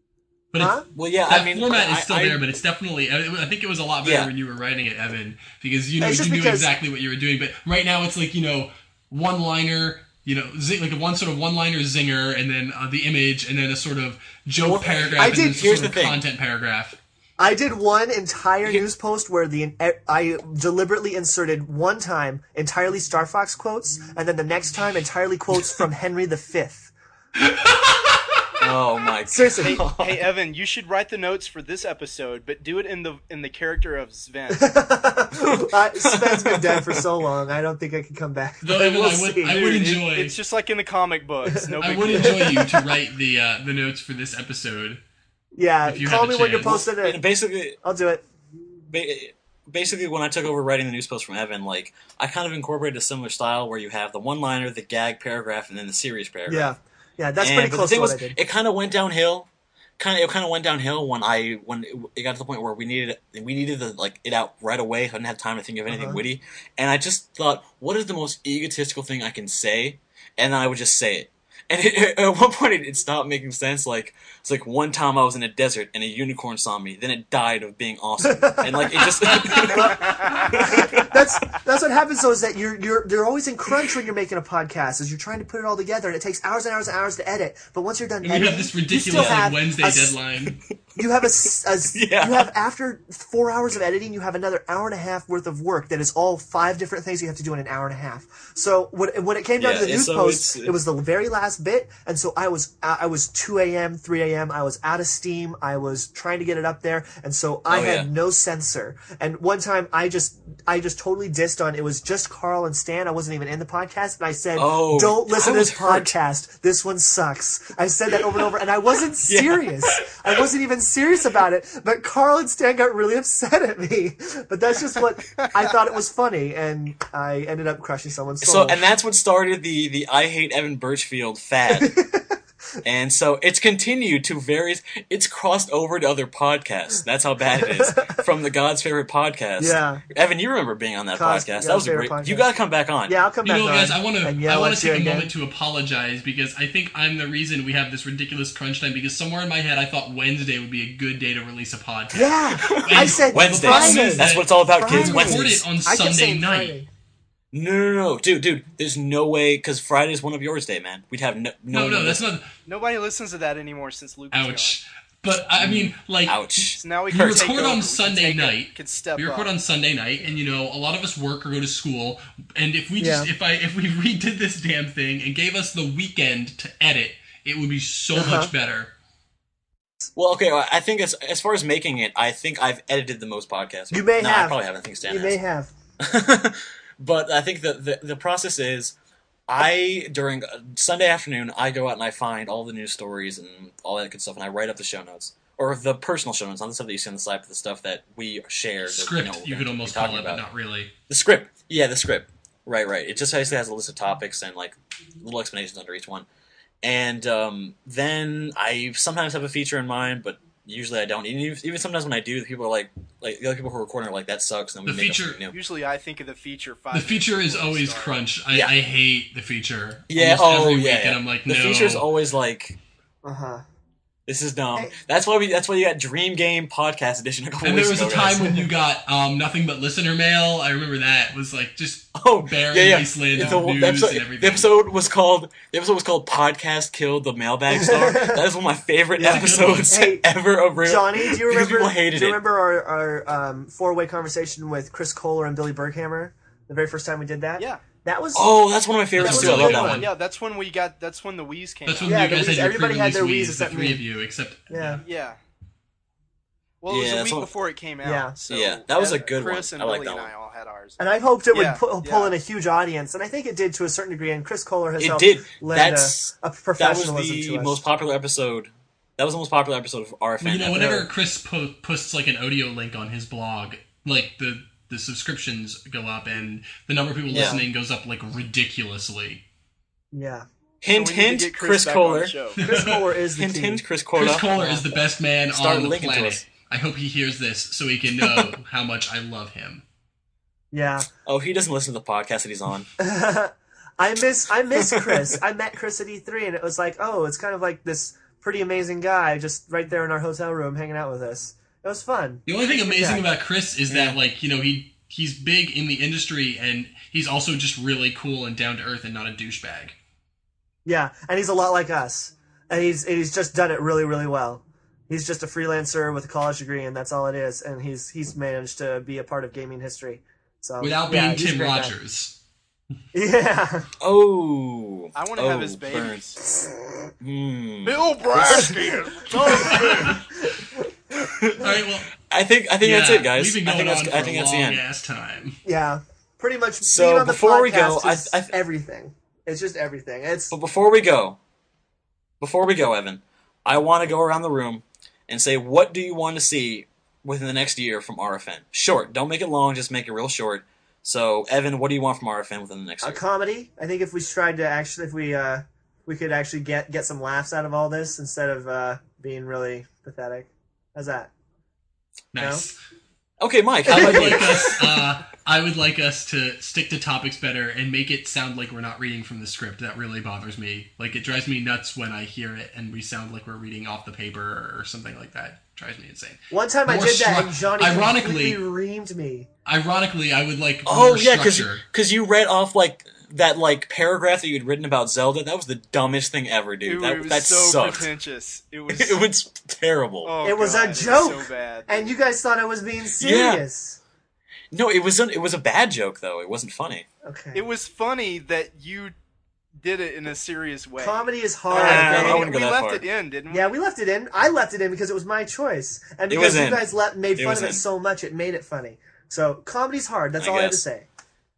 But Huh? it's, Well, yeah, that I mean, format I- is still I- there, but it's definitely. I I think it was a lot better Yeah. when you were writing it, Evan, because you know It's you just knew because- exactly what you were doing. But right now, it's like you know, one liner. you know, zing, like a one sort of one-liner zinger, and then uh, the image, and then a sort of joke Well, paragraph, I and did- then here's sort of the thing. content paragraph. I did one entire news post where the I deliberately inserted one time entirely Star Fox quotes, and then the next time entirely quotes from Henry the Fifth. Oh my god. Seriously. Hey, hey, Evan, you should write the notes for this episode, but do it in the in the character of Sven. uh, Sven's been dead for so long. I don't think I can come back. Though, But Evan, we'll I would, see. I would Dude, it- enjoy. it's just like in the comic books. No I big would deal. enjoy you to write the uh, the notes for this episode. yeah, if you call have me a when you're chance. posting And it. basically, I'll do it. ba- basically, when I took over writing the news post from Evan, like I kind of incorporated a similar style where you have the one-liner, the gag paragraph, and then the serious paragraph. Yeah, yeah, that's And- pretty but close the to thing what was, I did. it kind of went downhill. Kind of, it kind of went downhill when I when it, it got to the point where we needed we needed the, like it out right away. I didn't have time to think of anything Uh-huh. witty, and I just thought, what is the most egotistical thing I can say? And then I would just say it. And it, at one point, it, it stopped making sense. Like it's like one time I was in a desert and a unicorn saw me. Then it died of being awesome, and like it just. That's that's what happens though, is that you're you're you're always in crunch when you're making a podcast, is you're trying to put it all together, and it takes hours and hours and hours to edit. But once you're done And you editing, have this you ridiculous still like, have Wednesday a s- deadline. You have a, s- a s- Yeah. you have after four hours of editing, you have another hour and a half worth of work that is all five different things you have to do in an hour and a half. So when when it came down Yeah, to the and news so post, it's- it was the very last bit, and so I was I was two a.m., three a.m. I was out of steam. I was trying to get it up there, and so I Oh, had yeah. no censor. And one time I just I just totally dissed on it was just Carl and Stan. I wasn't even in the podcast, and I said, Oh, "Don't listen I to this was hurt. podcast. This one sucks." I said that over and over, and I wasn't serious. I wasn't even serious about it. But Carl and Stan got really upset at me. But that's just what I thought it was funny, and I ended up crushing someone's soul. So, and that's what started the the I hate Evan Birchfield fad. And so it's continued to various. It's crossed over to other podcasts. That's how bad it is. From the God's favorite podcast. Yeah. Evan, you remember being on that God's- podcast? God's That was a favorite great. podcast. You gotta come back on. yeah, I'll come You back know, on guys, I want to and I yell want at to you take a again. moment to apologize because I think I'm the reason we have this ridiculous crunch time. Because somewhere in my head, I thought Wednesday would be a good day to release a podcast. Yeah, I said Wednesdays. Friday. That's what it's all about, kids. Friday. We record Wednesdays. it on I kept Sunday saying night. Friday. No, no, no, dude, dude. There's no way because Friday is one of yours day, man. We'd have no. No, no, that's not. Nobody listens to that anymore since Luke is Ouch. But I mean, like, Ouch. So now we we can take record over. on We can Sunday take it. night. Can step We record up. on Sunday night, and you know, a lot of us work or go to school. And if we just, Yeah. if I, if we redid this damn thing and gave us the weekend to edit, it would be so Uh-huh. much better. Well, okay. well, I think as as far as making it, I think I've edited the most podcasts. You may no, have. I probably haven't. I think Stan You has. may have. But I think the, the the process is, I during Sunday afternoon I go out and I find all the news stories and all that good stuff, and I write up the show notes or the personal show notes, not the stuff that you see on the side, but the stuff that we share. that, Script, you, know, we're you gonna could be almost talking call it, about. but not really. The script, yeah, the script. Right, right. It just basically has a list of topics and like little explanations under each one, and um, then I sometimes have a feature in mind, but usually I don't. Even, even sometimes when I do, the people are like, like the other people who are recording are like, "That sucks." And then we The make up feature- something new. Usually, I think of the feature five. The minutes feature is before we always start. crunch. I, Yeah. I hate the feature. Yeah. Almost Oh, every yeah. week, yeah. and I'm like, the no. feature's always like, Uh huh. "This is dumb." Hey. That's why we. That's why you got Dream Game Podcast Edition a couple And there weeks was a ago, guys. time when you got um, nothing but listener mail. I remember that. It was like just Oh, Barren yeah, yeah. Wasteland the, news the episode, and everything. the episode was called. The episode was called "Podcast Killed the Mailbag Star." That is one of my favorite Yeah. episodes Hey, ever of real. Johnny, do you because remember? people hated do you it. remember our, our um, four-way conversation with Chris Kohler and Billy Berghammer? The very first time we did that. Yeah. That was. Oh, that's one of my favorites That too. I was a love good that one. one. Yeah, that's when we got. That's when the Wheeze came That's out. when Yeah, you the guys Wheeze- had your everybody had their pre-release Wheeze Wheeze, the except three me. of you, except Yeah. Yeah. Well, it was Yeah, a that's week what- before it came out. Yeah. So Yeah, that was a Ev- good one. Chris and I like Billy that and one. I all had ours. And I hoped it would Yeah, pull, pull yeah. in a huge audience, and I think it did to a certain degree. And Chris Kohler has It helped did. lend That's a, a that was professionalism the to us. most popular episode. That was the most popular episode of R F N. you know, ever. whenever Chris po- posts like an audio link on his blog, like the the subscriptions go up and the number of people Yeah. listening goes up like ridiculously. Yeah, hint, So we need to hint, get Chris back on the Kohler. show. Chris Kohler is the Hint, king. hint, Chris Kohler. Chris Kohler is the best man Start on the linking to planet. us. I hope he hears this so he can know how much I love him. Yeah. Oh, he doesn't listen to the podcast that he's on. I miss I miss Chris. I met Chris at E three, and it was like, oh, it's kind of like this pretty amazing guy just right there in our hotel room hanging out with us. It was fun. The only thing amazing Yeah. about Chris is that, like, you know, he he's big in the industry and he's also just really cool and down to earth and not a douchebag. Yeah, and he's a lot like us, and he's and he's just done it really, really well. He's just a freelancer with a college degree, and that's all it is. And he's he's managed to be a part of gaming history. So Without yeah, being he's a Tim great guy. Rogers. Yeah. Oh. I want to oh, have his baby. Burns. Hmm. Bill Brasky. All right, well, I think I think yeah, that's it, guys. We've been I going think on that's for I think a that's long the end. ass time. Yeah, pretty much. So, being on the before we go, podcast is I- I- everything. It's just everything. It's But before we go, before we go, Evan, I want to go around the room and say, what do you want to see within the next year from R F N? Short. Don't make it long. Just make it real short. So, Evan, what do you want from R F N within the next a year? comedy. I think if we tried to actually, if we uh, we could actually get get some laughs out of all this instead of uh, being really pathetic. How's that? Nice. Okay, Mike. How I would about you? like us. Uh, I would like us to stick to topics better and make it sound like we're not reading from the script. That really bothers me. Like it drives me nuts when I hear it and we sound like we're reading off the paper or something like that. It drives me insane. One time I More did that, stru- and Johnny ironically- completely reamed me. Ironically, I would like Oh, more yeah, structure. because you read off, like, that, like, paragraph that you had written about Zelda. That was the dumbest thing ever, dude. It, that it was that so sucked. pretentious. It was. It was terrible. oh, It was God, a it joke, so bad. and you guys thought I was being serious. No, it was, an, it was a bad joke, though. It wasn't funny. Okay. It was funny that you did it in a serious way. Comedy is Uh, hard. I man. wouldn't go we that left far. it in, didn't we? Yeah, we left it in. I left it in because it was my choice, and It because was you in. guys le- made It fun was of it in. so much, it made it funny. So comedy's hard. That's I all I have to guess. say.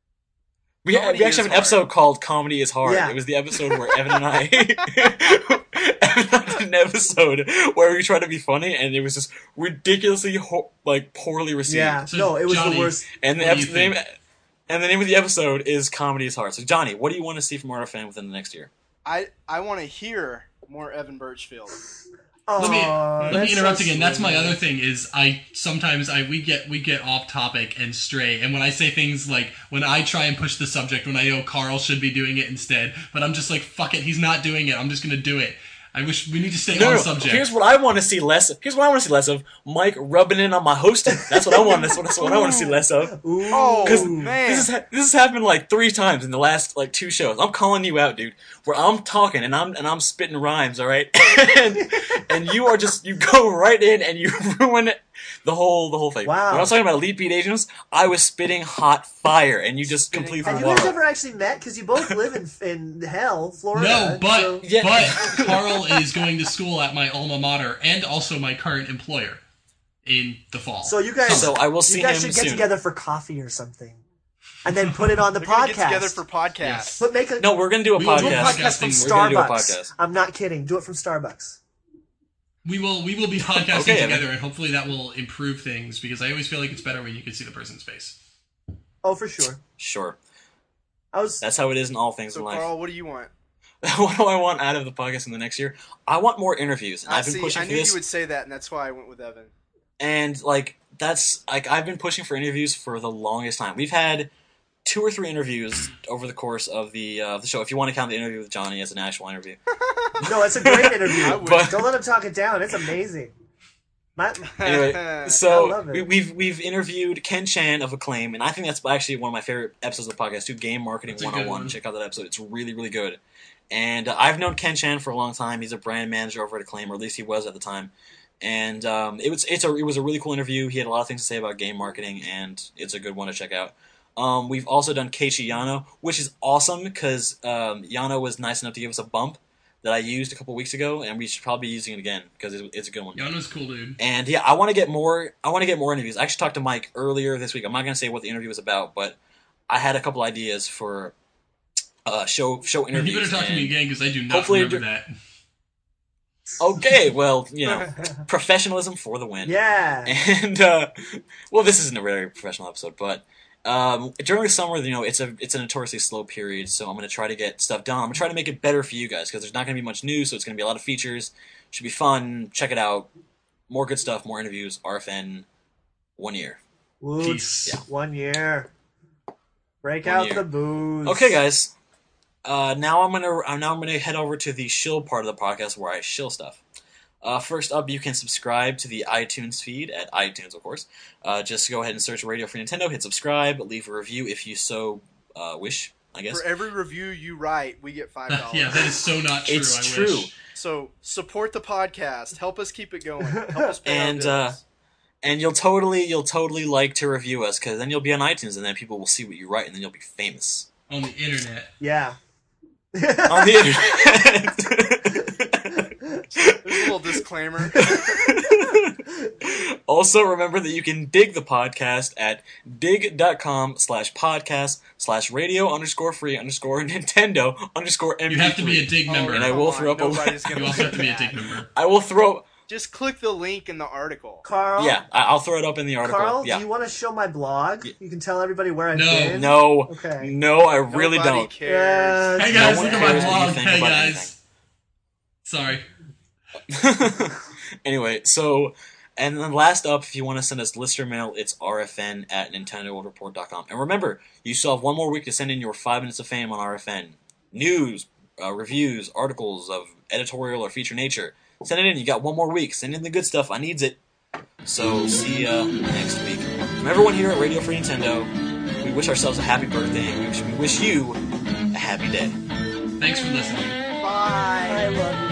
We, Comedy we actually is have an episode called Comedy is Hard. Yeah. It was the episode where Evan and I Evan and I did an episode where we tried to be funny, and it was just ridiculously ho- like poorly received. Yeah, So, no, it was Johnny, the worst. And the, What do epi- you the name think? and the name of the episode is Comedy is Hard. So Johnny, what do you want to see from R F N within the next year? I I want to hear more Evan Birchfield. Oh, Let me let that's me interrupt so again. That's my sweet. other thing is I sometimes I we get we get off topic and stray, and when I say things like when I try and push the subject when I know Carl should be doing it instead, but I'm just like fuck it, he's not doing it. I'm just gonna do it. I wish we need to stay No, on no, subject. here's what I want to see less. Here's what I want to see less of: Mike rubbing in on my hosting. That's what I want. That's what, that's what I want to see less of. Ooh. Oh Because man, this has ha- this has happened like three times in the last like two shows. I'm calling you out, dude. Where I'm talking and I'm and I'm spitting rhymes, all right, and and you are just you go right in and you ruin it, the whole the whole thing. Wow. When I was talking about Elite Beat Agents, I was spitting hot fire, and you just Spitting completely Have hot you guys won. ever actually met? Because you both live in in hell, Florida. no, but so- Yeah. but Carl is going to school at my alma mater and also my current employer in the fall. So you guys, So I will see you guys him should get soon. together for coffee or something, and then put it on the they're gonna podcast. get together for podcasts. Yes. But make a No, we're gonna do a We will do a do a podcast. podcast from podcasting. We're gonna do a Starbucks. podcast. I'm not kidding. Do it from Starbucks. we will we will be podcasting Okay, Evan. together, and hopefully that will improve things because I always feel like it's better when you can see the person's face. Oh, for sure. Sure, I was. that's how it is in all things So in life. Carl, what do you want? What do I want out of the podcast in the next year? I want more interviews, and I I've been see. pushing I for knew this. you would say that, and that's why I went with Evan. And like that's like I've been pushing for interviews for the longest time. We've had two or three interviews over the course of the uh, the show. If you want to count the interview with Johnny as an actual interview, No, it's a great interview. I would. But- Don't let him talk it down. It's amazing. My, anyway, I so love it. we, we've we've interviewed Ken Chan of Acclaim, and I think that's actually one of my favorite episodes of the podcast too. Game Marketing That's a one good oh one. one. Check out that episode; it's really really good. And uh, I've known Ken Chan for a long time. He's a brand manager over at Acclaim, or at least he was at the time. And um, it was it's a it was a really cool interview. He had a lot of things to say about game marketing, and it's a good one to check out. Um, we've also done Keiichi Yano, which is awesome because um, Yano was nice enough to give us a bump that I used a couple weeks ago, and we should probably be using it again because it's, it's a good one. Yano's cool, dude. And yeah, I want to get more. I want to get more interviews. I actually talked to Mike earlier this week. I'm not going to say what the interview was about, but I had a couple ideas for uh, show show You interviews. better talk to me and- again because I do not hopefully remember do- that. Okay, well, you know, professionalism for the win. yeah. And uh, well, this isn't a very professional episode, but um, during the summer, you know, it's a it's a notoriously slow period. So I'm going to try to get stuff done. I'm going to try to make it better for you guys because there's not going to be much news, so it's going to be a lot of features. Should be fun. Check it out. More good stuff. More interviews. R F N. One year. Woots. Peace. Yeah. One year. Break One out year. the booze. Okay, guys. Uh, now I'm gonna uh, now I'm gonna head over to the shill part of the podcast where I shill stuff. Uh, first up, you can subscribe to the iTunes feed at iTunes, of course. Uh, just go ahead and search Radio Free Nintendo, hit subscribe, leave a review if you so uh, wish. I guess. For every review you write, we get five dollars. Yeah, that is so not true. It's I true. Wish. So support the podcast. Help us keep it going. Help us pay our And uh, bills. and you'll totally you'll totally like to review us because then you'll be on iTunes and then people will see what you write and then you'll be famous On the internet. Yeah. on the internet. There's a little disclaimer. Also, remember that you can dig the podcast at dig.com slash podcast slash radio underscore free underscore Nintendo underscore M P three. You have to be a dig member. And I Come will on, throw up a nobody's gonna You also have to be a do dig that. member. I will throw... Just click the link in the article. Carl? Yeah, I- I'll throw it up in the article. Carl, yeah. do you want to show my blog? You can tell everybody where I've No. been. No, Okay. no, I really Nobody don't. cares. Yeah. Hey guys, No look one at my cares what you blog. think Hey about guys. Sorry. Anyway, so, and then last up, if you want to send us listener mail, it's R F N at Nintendo World Report dot com. And remember, you still have one more week to send in your five minutes of fame on R F N. News, uh, reviews, articles of editorial or feature nature. Send it in. You got one more week. Send in the good stuff. I needs it. So, see ya next week. From everyone here at Radio Free Nintendo, we wish ourselves a happy birthday, and we wish, we wish you a happy day. Thanks for listening. Bye. I love you.